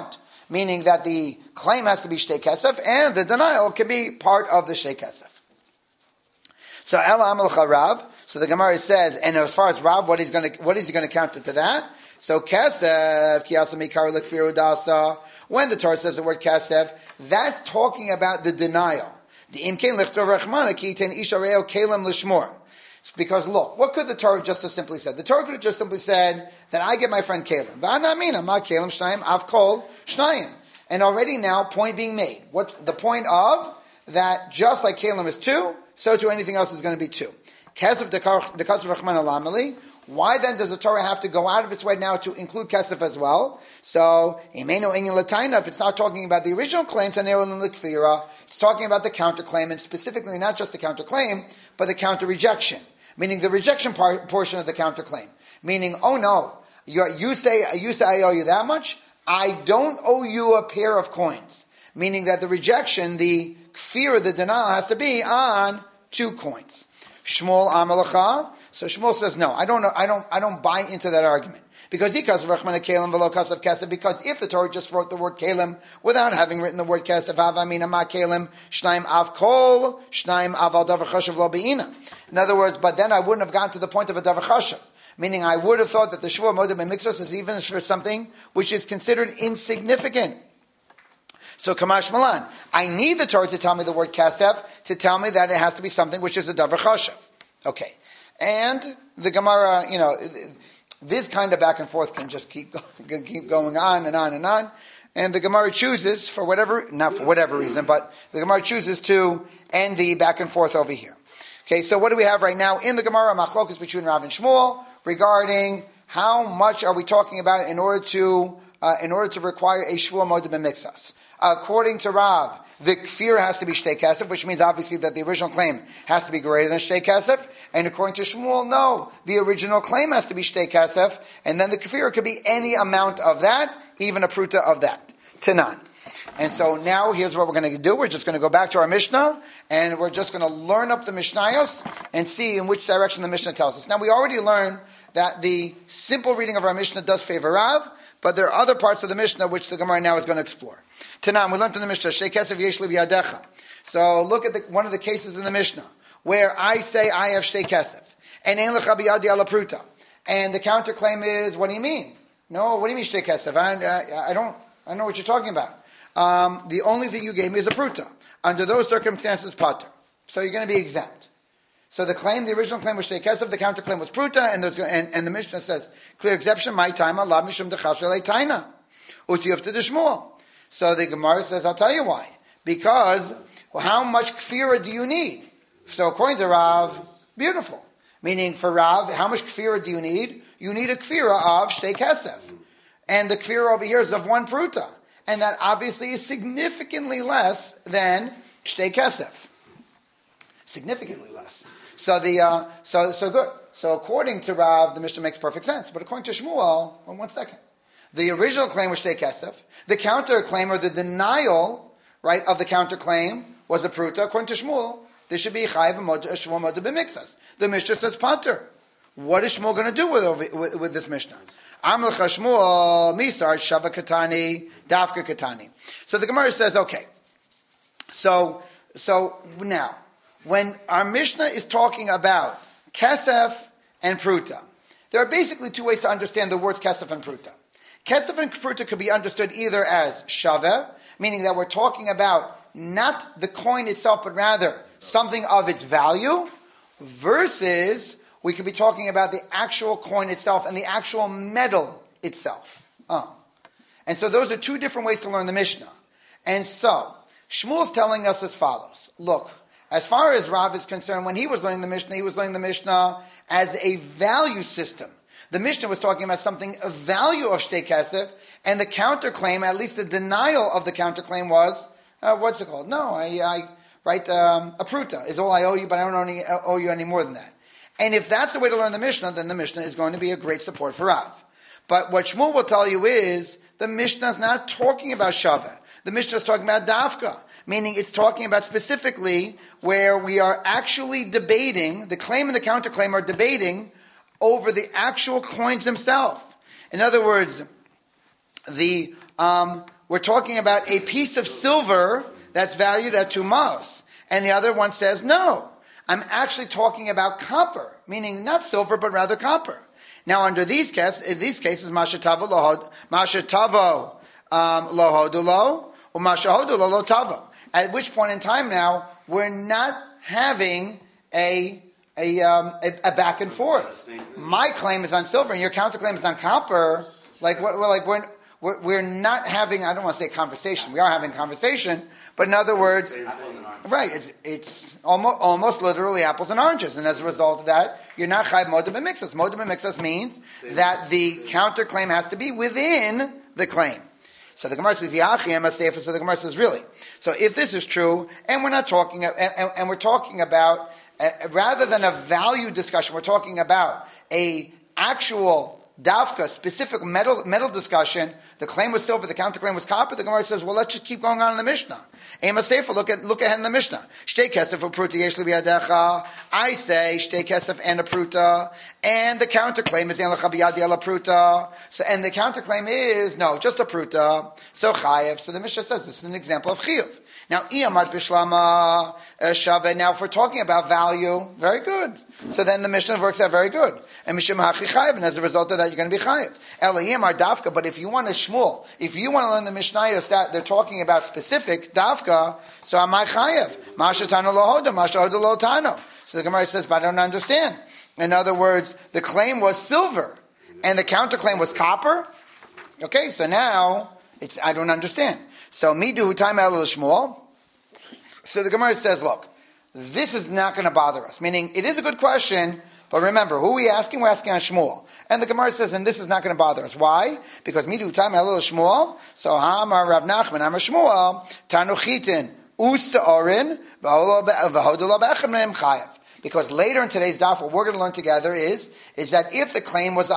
meaning that the claim has to be shtei kesef, and the denial can be part of the shtei kesef. So Ela Amalcha Rav. So the Gemara says, and as far as Rav, what is he going to counter to that? So kesef kiyasa mikar lekfiru dasa. When the Torah says the word kesef, that's talking about the denial. The imkein lechtov rechmana ki ten ishareo kelem lishmor. Because look, what could the Torah just as simply said? The Torah could have just simply said that I get my friend Kalem. V'anamina ma Kalem shnayim avkol shnayim. And already now, point being made. What's the point of that? Just like Kalem is 2, so too anything else is going to be 2. Kesef dekasef rachman alamali. Why then does the Torah have to go out of its way now to include kesef as well? So, imenu inyan lataina, if it's not talking about the original claim, taneo l'kfira, it's talking about the counterclaim, and specifically not just the counterclaim, but the counter rejection. Meaning the rejection portion of the counterclaim. Meaning, oh no, you say I owe you that much, I don't owe you a pair of coins. Meaning that the rejection, the kfir, the denial has to be on 2 coins. Shmuel Amalacha. So Shmuel says, no, I don't buy into that argument. Because if the Torah just wrote the word Kalem without having written the word Kesef, in other words, but then I wouldn't have gotten to the point of a davar chashav. Meaning I would have thought that the Shvuah Moed B'Miksos is even for something which is considered insignificant. So Kamash Malan, I need the Torah to tell me the word Kesef to tell me that it has to be something which is a davar chashav. Okay. And the Gemara, this kind of back and forth can just keep going on and on and on. And the Gemara chooses, not for whatever reason, but the Gemara chooses to end the back and forth over here. Okay, so what do we have right now in the Gemara? Machlokas between Rav and Shmuel regarding how much are we talking about in order to require a Shvuah Moed B'Miksos. According to Rav, the kfir has to be shtei kesef, which means obviously that the original claim has to be greater than shtei kesef. And according to Shmuel, no, the original claim has to be shtei kesef, and then the kfir could be any amount of that, even a pruta of that. Tanan. And so now here's what we're going to do. We're just going to go back to our Mishnah, and we're just going to learn up the Mishnayos and see in which direction the Mishnah tells us. Now we already learned that the simple reading of our Mishnah does favor Rav, but there are other parts of the Mishnah which the Gemara now is going to explore. Tanam, we learned in the Mishnah, Shtei kesef yesh li b'yadecha. So look at one of the cases in the Mishnah where I say I have Shtei kesef, and ein lecha b'yadi ala pruta, and the counterclaim is, what do you mean? No, what do you mean Shtei kesef? I don't know what you're talking about. The only thing you gave me is a pruta. Under those circumstances, pater. So you're going to be exempt. So the original claim was Shtei kesef, the counterclaim was pruta, and the Mishnah says, clear exception, my time, Allah mishum dechasher leitaina. Utiyuf to the Shmuel. So the Gemara says, I'll tell you why. Because, how much kfira do you need? So according to Rav, beautiful. Meaning for Rav, how much kfira do you need? You need a kfira of shtei kesef. And the kfira over here is of 1 pruta. And that obviously is significantly less than shtei kesef. Significantly less. So so good. So according to Rav, the Mishnah makes perfect sense. But according to Shmuel, well, 1 second. The original claim was shtei kesef. The counterclaim, or the denial, right, of the counterclaim was the pruta. According to Shmuel, there should be chayav Shvuah Moed B'Miksos. The Mishnah says pater. What is Shmuel going to do with this Mishnah? Amlecha Shmuel misar shava katani dafka katani. So the Gemara says, okay. So now, when our Mishnah is talking about kesef and pruta, there are basically 2 ways to understand the words kesef and pruta. Kesef and pruta could be understood either as shaveh, meaning that we're talking about not the coin itself, but rather something of its value, versus we could be talking about the actual coin itself and the actual metal itself. And so those are 2 different ways to learn the Mishnah. And so, Shmuel's telling us as follows. Look, as far as Rav is concerned, when he was learning the Mishnah as a value system. The Mishnah was talking about something of value of shtei kesef, and the counterclaim, at least the denial of the counterclaim was, what's it called? No, a pruta is all I owe you, but I don't owe you any more than that. And if that's the way to learn the Mishnah, then the Mishnah is going to be a great support for Rav. But what Shmuel will tell you is, the Mishnah is not talking about shaveh. The Mishnah is talking about dafka, meaning it's talking about specifically where we are actually debating, the claim and the counterclaim are debating over the actual coins themselves. In other words, we're talking about a piece of silver that's valued at 2 maos. And the other one says, no, I'm actually talking about copper, meaning not silver, but rather copper. Now, under these cases, mashatavo lohodulo, or mashahodulo lo tavo. At which point in time now, we're not having a back and forth. My claim is on silver, and your counterclaim is on copper. We're not having, I don't want to say conversation. We are having conversation, but in other words, right, it's almost literally apples and oranges. And as a result of that, you're not chayv modeh b'mixas. Modeh b'mixas means that the counterclaim has to be within the claim. So the Gemara says, so the Gemara says, really? So if this is true, and we're not talking, and we're talking about, rather than a value discussion, we're talking about a actual dafka, specific metal discussion. The claim was silver, the counterclaim was copper. The Gemara says, well, let's just keep going on in the Mishnah. Look ahead in the Mishnah. Shtei kesef u'pruta yesh li biyadecha. I say shtei kesef and a pruta, and the counterclaim is en lecha biyadi ala pruta. So, and the counterclaim is no, just a pruta. So chayev. So the Mishnah says this is an example of chiyuv. Now, iyamart bishlama shave. Now, if we're talking about value, very good. So then the Mishnah works out very good. And mishum hachi chayev, and as a result of that, you're going to be chayev. Iyamart dafka. But if you want to shmuel, if you want to learn the Mishnah, they're talking about specific dafka. So am I chayev? Mashatano lohoda, mashahoda lotano. So the Gemara says, but I don't understand. In other words, the claim was silver, and the counterclaim was copper. Okay, so now I don't understand. So midu time el shmuel. So the Gemara says, look, this is not going to bother us. Meaning, it is a good question, but remember, who are we asking? We're asking on Shmuel. And the Gemara says, and this is not going to bother us. Why? Because midu time el shmuel. So Hamar Rav Nachman Hamar Shmuel tanuchitin usaorin v'hodelo be'echem chayev. Because later in today's daf, what we're going to learn together is that if the claim was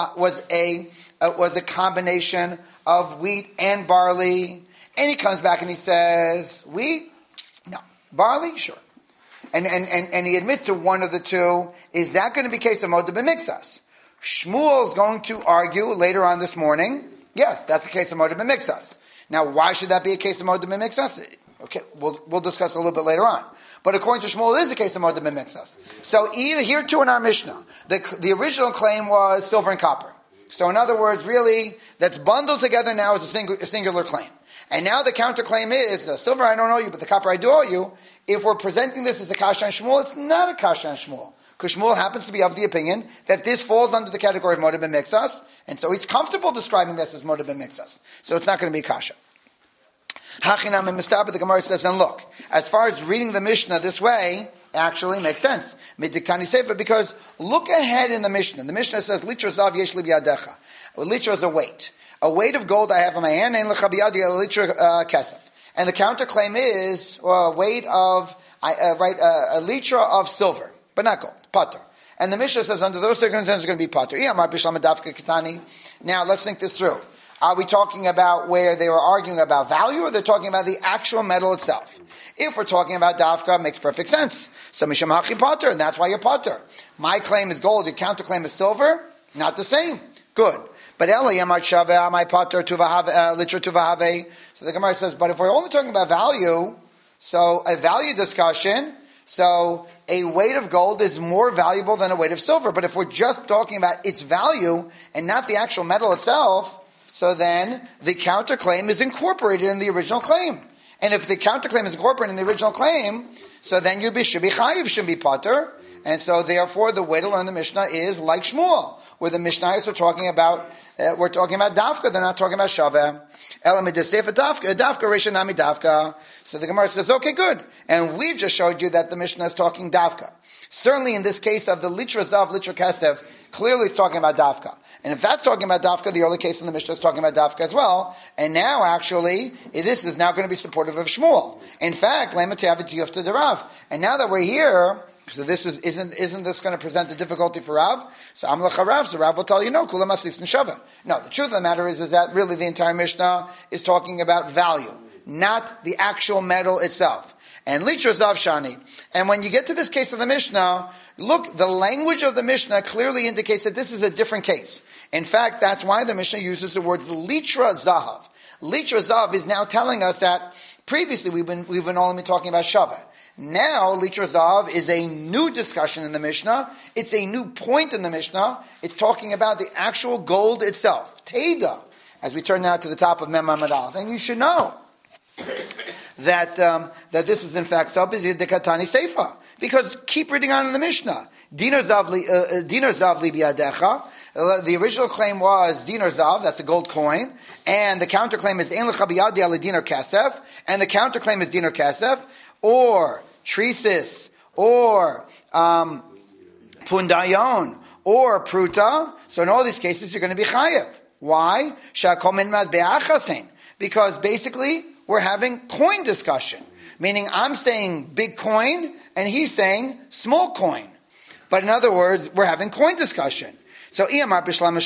a combination of wheat and barley, and he comes back and he says, wheat? No. Barley? Sure. And he admits to one of the two. Is that going to be case of modeh b'mixas? Shmuel is going to argue later on this morning, yes, that's a case of modeh b'mixas. Now, why should that be a case of modeh b'mixas? Okay, we'll discuss a little bit later on. But according to Shmuel, it is a case of modeh b'mixas. So even here too in our Mishnah, the original claim was silver and copper. So in other words, really, that's bundled together now as a singular claim. And now the counterclaim is, the silver I don't owe you, but the copper I do owe you. If we're presenting this as a kasha on Shmuel, it's not a kasha on Shmuel. Because Shmuel happens to be of the opinion that this falls under the category of modeh b'mixas, and so he's comfortable describing this as modeh b'mixas. So it's not going to be kasha. Hachinam and Mistabah, the Gemara says, and look, as far as reading the Mishnah this way, actually makes sense. Midiktani sefer, because look ahead in the Mishnah. The Mishnah says, litra zav yesh li biyadecha. Litra is a weight. A weight of gold I have in my hand, and lecha biyadi a litra kesef. And the counterclaim is a weight of, a litra of silver, but not gold, pater. And the Mishnah says, under those circumstances, it's going to be pater. Now, let's think this through. Are we talking about where they were arguing about value, or they're talking about the actual metal itself? If we're talking about dafka, it makes perfect sense. So misham hachi pater, and that's why you're pater. My claim is gold, your counterclaim is silver. Not the same. Good. But Eli Yamar Shaveh, my pater litra tuvahave. So the Gemara says, but if we're only talking about value, so a value discussion, so a weight of gold is more valuable than a weight of silver. But if we're just talking about its value and not the actual metal itself, so then the counterclaim is incorporated in the original claim. And if the counterclaim is incorporated in the original claim, so then should be chayiv, should be pater. And so therefore the way to learn the Mishnah is like Shmuel, where the Mishnayos are talking about, we're talking about dafka, they're not talking about shaveh. Dafka, reshanami dafka. So the Gemara says, okay, good. And we've just showed you that the Mishnah is talking dafka. Certainly in this case of the litra zav, litra kesef, clearly it's talking about dafka. And if that's talking about dafka, the early case in the Mishnah is talking about dafka as well. And now actually, this is now going to be supportive of Shmuel. In fact, and now that we're here, so this isn't this going to present a difficulty for Rav? So Amlach Rav, so Rav will tell you, no, Kula Maslis and Shava. No, the truth of the matter is that really the entire Mishnah is talking about value, not the actual metal itself. And Litra Zav Shani. And when you get to this case of the Mishnah, look, the language of the Mishnah clearly indicates that this is a different case. In fact, that's why the Mishnah uses the words Litra Zahav. Litra Zav is now telling us that previously we've been only talking about Shava. Now, Litra Zav is a new discussion in the Mishnah. It's a new point in the Mishnah. It's talking about the actual gold itself. Teda. As we turn now to the top of Mem Amud Aleph. And you should know that this is in fact so, the Katani Seifa. Because keep reading on in the Mishnah. Dinar Zavli biadecha. The original claim was Dinar Zav, that's a gold coin. And the counterclaim is Ein lecha biyadi ala Dinar Kasef. And the counterclaim is Dinar Kasef. Or Tresis. Or Pundayon. Or Pruta. So in all these cases you're going to be chayev. Why? Because basically we're having coin discussion. Meaning I'm saying big coin and he's saying small coin. But in other words, we're having coin discussion. So now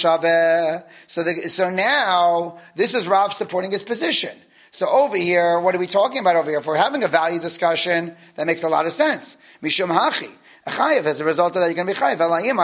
this is Rav supporting his position. So over here, what are we talking about over here? If we're having a value discussion, that makes a lot of sense. Mishum hachi. Chayev, as a result of that, you're going to be chayev.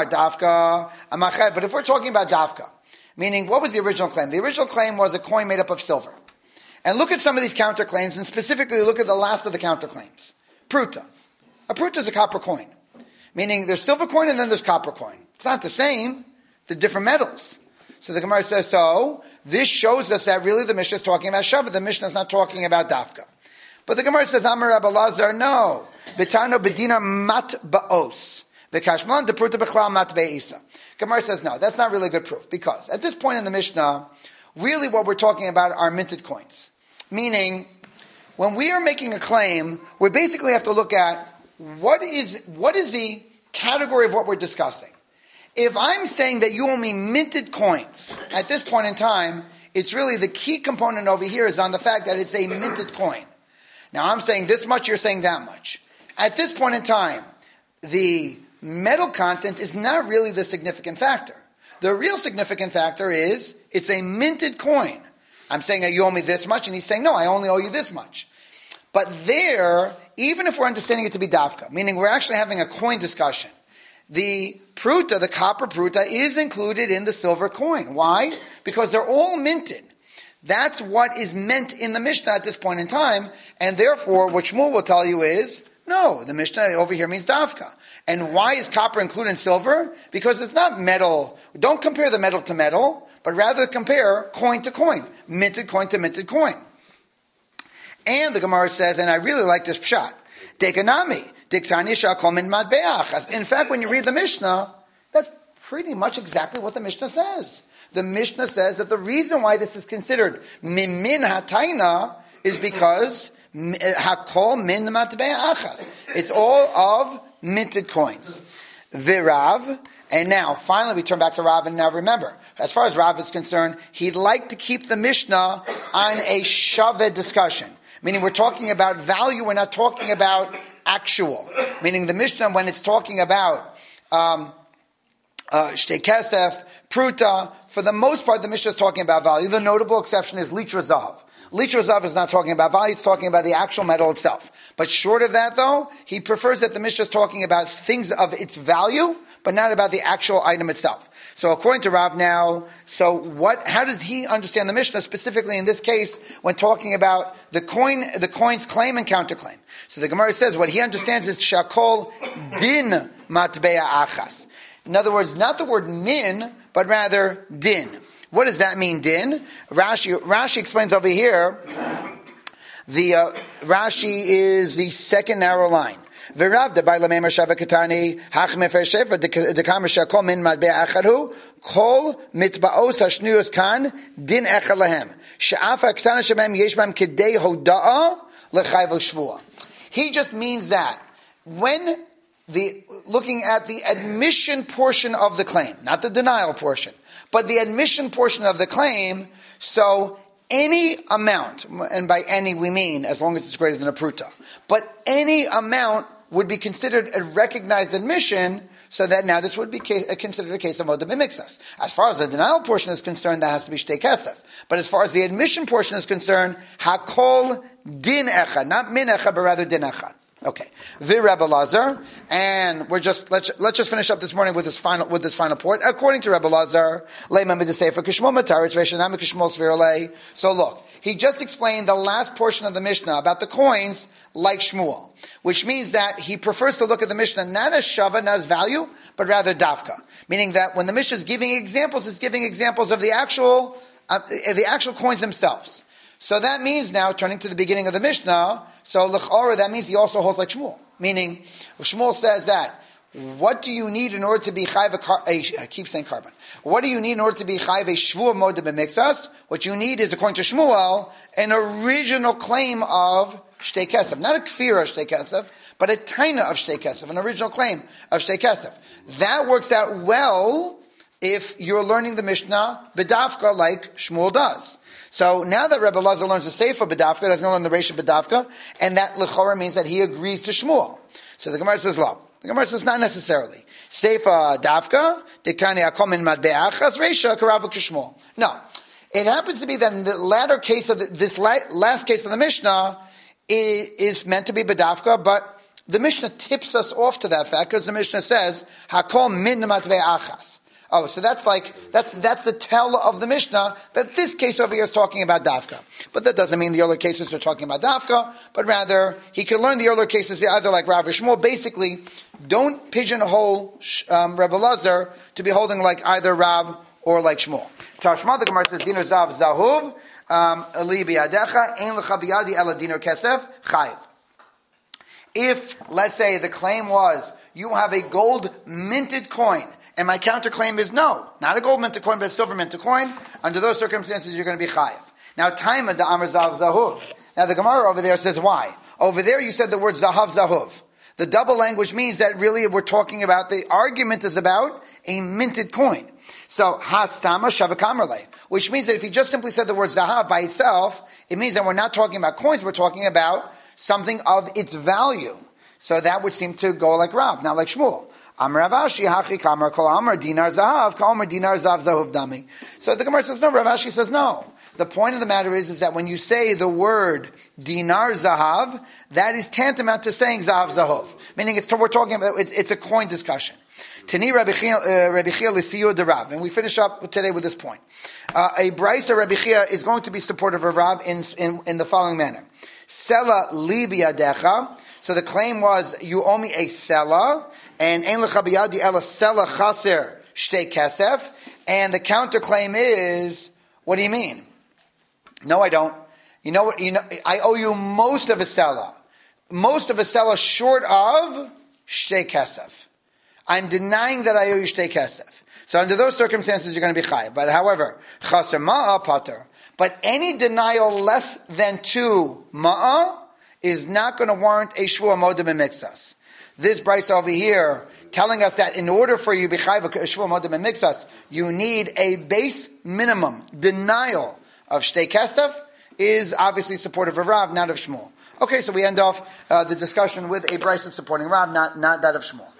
But if we're talking about dafka, meaning, what was the original claim? The original claim was a coin made up of silver. And look at some of these counterclaims, and specifically look at the last of the counterclaims. Pruta. A pruta is a copper coin. Meaning, there's silver coin and then there's copper coin. It's not the same. They're different metals. So the Gemara says, so, this shows us that really the Mishnah is talking about Shavah. The Mishnah is not talking about Dafka. But the Gemara says, Amar Rabbi Lazar, no. Betano bedina mat ba'os. V'kashmalan de pruta b'chlal mat be'isa. Gemara says, no, that's not really good proof. Because at this point in the Mishnah, really what we're talking about are minted coins. Meaning, when we are making a claim, we basically have to look at what is the category of what we're discussing. If I'm saying that you owe me minted coins, at this point in time, it's really the key component over here is on the fact that it's a minted coin. Now I'm saying this much, you're saying that much. At this point in time, the metal content is not really the significant factor. The real significant factor is it's a minted coin. I'm saying that you owe me this much, and he's saying, no, I only owe you this much. But there, even if we're understanding it to be dafka, meaning we're actually having a coin discussion, the pruta, the copper pruta, is included in the silver coin. Why? Because they're all minted. That's what is meant in the Mishnah at this point in time, and therefore what Shmuel will tell you is, no, the Mishnah over here means dafka. And why is copper included in silver? Because it's not metal. Don't compare the metal to metal, but rather compare coin to coin, minted coin to minted coin. And the Gemara says, and I really like this pshat, Dekanami, Diktani shakol min matbeach. In fact, when you read the Mishnah, that's pretty much exactly what the Mishnah says. The Mishnah says that the reason why this is considered mimin hataina is because hakol min matbeachas. It's all of minted coins. Virav, and now finally we turn back to Rav, and now remember, as far as Rav is concerned, he'd like to keep the Mishnah on a shaveh discussion. Meaning we're talking about value, we're not talking about actual. Meaning the Mishnah, when it's talking about shtei kesef, pruta, for the most part the Mishnah is talking about value. The notable exception is litra zav. Litra zav is not talking about value, it's talking about the actual metal itself. But short of that though, he prefers that the Mishnah is talking about things of its value, but not about the actual item itself. So according to Rav now, how does he understand the Mishnah specifically in this case when talking about the coin's claim and counterclaim? So the Gemara says what he understands is shakol din matbea achas. In other words, not the word min, but rather din. What does that mean, din? Rashi explains over here, Rashi is the second narrow line. V'rav debai lamei mashava katani hach mefershefa dekam shakol min matbea achadu kol mitbaos hashnuyos kan din echad lahem she'af ha'ktana shebem yesh b'hem kedei hoda'a lechayv shvua. He just means that when looking at the admission portion of the claim, not the denial portion, but the admission portion of the claim, so any amount, and by any we mean as long as it's greater than a pruta, but any amount would be considered a recognized admission, so that now this would be considered a case of moda b'mixas. As far as the denial portion is concerned, that has to be shtei kesef. But as far as the admission portion is concerned, hakol din echad, not min echad, but rather din echad. Okay, Rebbe Lazar, and let's just finish up this morning with this final point. According to Rebbe Lazar, so look, he just explained the last portion of the Mishnah about the coins like Shmuel, which means that he prefers to look at the Mishnah not as shava, not as value, but rather dafka, meaning that when the Mishnah is giving examples, it's giving examples of the actual coins themselves. So that means now, turning to the beginning of the Mishnah, so l'chora, that means he also holds like Shmuel. Meaning, Shmuel says that, what do you need in order to be chayv I keep saying carbon. What do you need in order to be chayv a shvuah moda b'mixas? What you need is, according to Shmuel, an original claim of shtei kesef. Not a kfira of shtei kesef, but a taina of shtei kesef, an original claim of shtei kesef. That works out well if you're learning the Mishnah b'dafka like Shmuel does. So now that Rebbe Lazar learns the Sefer B'dafka, doesn't learn the Reisha B'dafka, and that L'chora means that he agrees to Shmuel. So the Gemara says, lo. The Gemara says, not necessarily. Sefer Dafka, Diktani Akom in Madbe'achas, Reisha Karavu Kishmuel. No. It happens to be that in the latter case of this last case of the Mishnah, it is meant to be B'dafka, but the Mishnah tips us off to that fact, because the Mishnah says, Hakom min Madbe'achas. Oh, so that's the tell of the Mishnah, that this case over here is talking about Dafka. But that doesn't mean the other cases are talking about Dafka, but rather, he can learn the other cases either like Rav or Shmuel. Basically, don't pigeonhole Rebbe Lazar to be holding like either Rav or like Shmuel. Tashma, the Gemara says, Dino Zav Zahuv, Eli biyadecha, Ein lecha biyadi ela dino kesef, Chayiv. If, let's say, the claim was, you have a gold minted coin, and my counterclaim is no, not a gold minted coin, but a silver minted coin. Under those circumstances, you're going to be chayiv. Now, taima da amar zav zahuv. Now, the Gemara over there says why. Over there, you said the word zahav zahuv. The double language means that really we're talking about, the argument is about a minted coin. So, hastama shavakamerle, which means that if you just simply said the word zahav by itself, it means that we're not talking about coins, we're talking about something of its value. So that would seem to go like Rav, not like Shmuel. Amar Ravashi hachi kamar kol amar dinar zahav kol amar dinar zahav zahuv dami. So the Gemara says no. Ravashi says no. The point of the matter is that when you say the word dinar zahav, that is tantamount to saying zahav zahuv. Meaning we're talking about it's a coin discussion. Tani Rabbi Chia l'siyu de Rav, and we finish up today with this point. A brisa Rabbi Chia is going to be supportive of Rav in the following manner. Sela li biyadecha. So the claim was, you owe me a sela, and ein lecha biyadi ela sela chaser shtei kesef, and the counterclaim is, what do you mean? No, I don't. You know what? I owe you most of a sela short of shtei kesef. I'm denying that I owe you shtei kesef. So under those circumstances, you're going to be chayav. But however, chaser ma'a pater. But any denial less than 2 ma'a is not going to warrant a shvuah moda b'mixas. This brisa over here telling us that in order for you to be chayv a shvuah moda b'mixas, you need a base minimum denial of shtei kesef is obviously supportive of Rav, not of Shmuel. Okay, so we end off the discussion with a brisa supporting Rav, not that of Shmuel.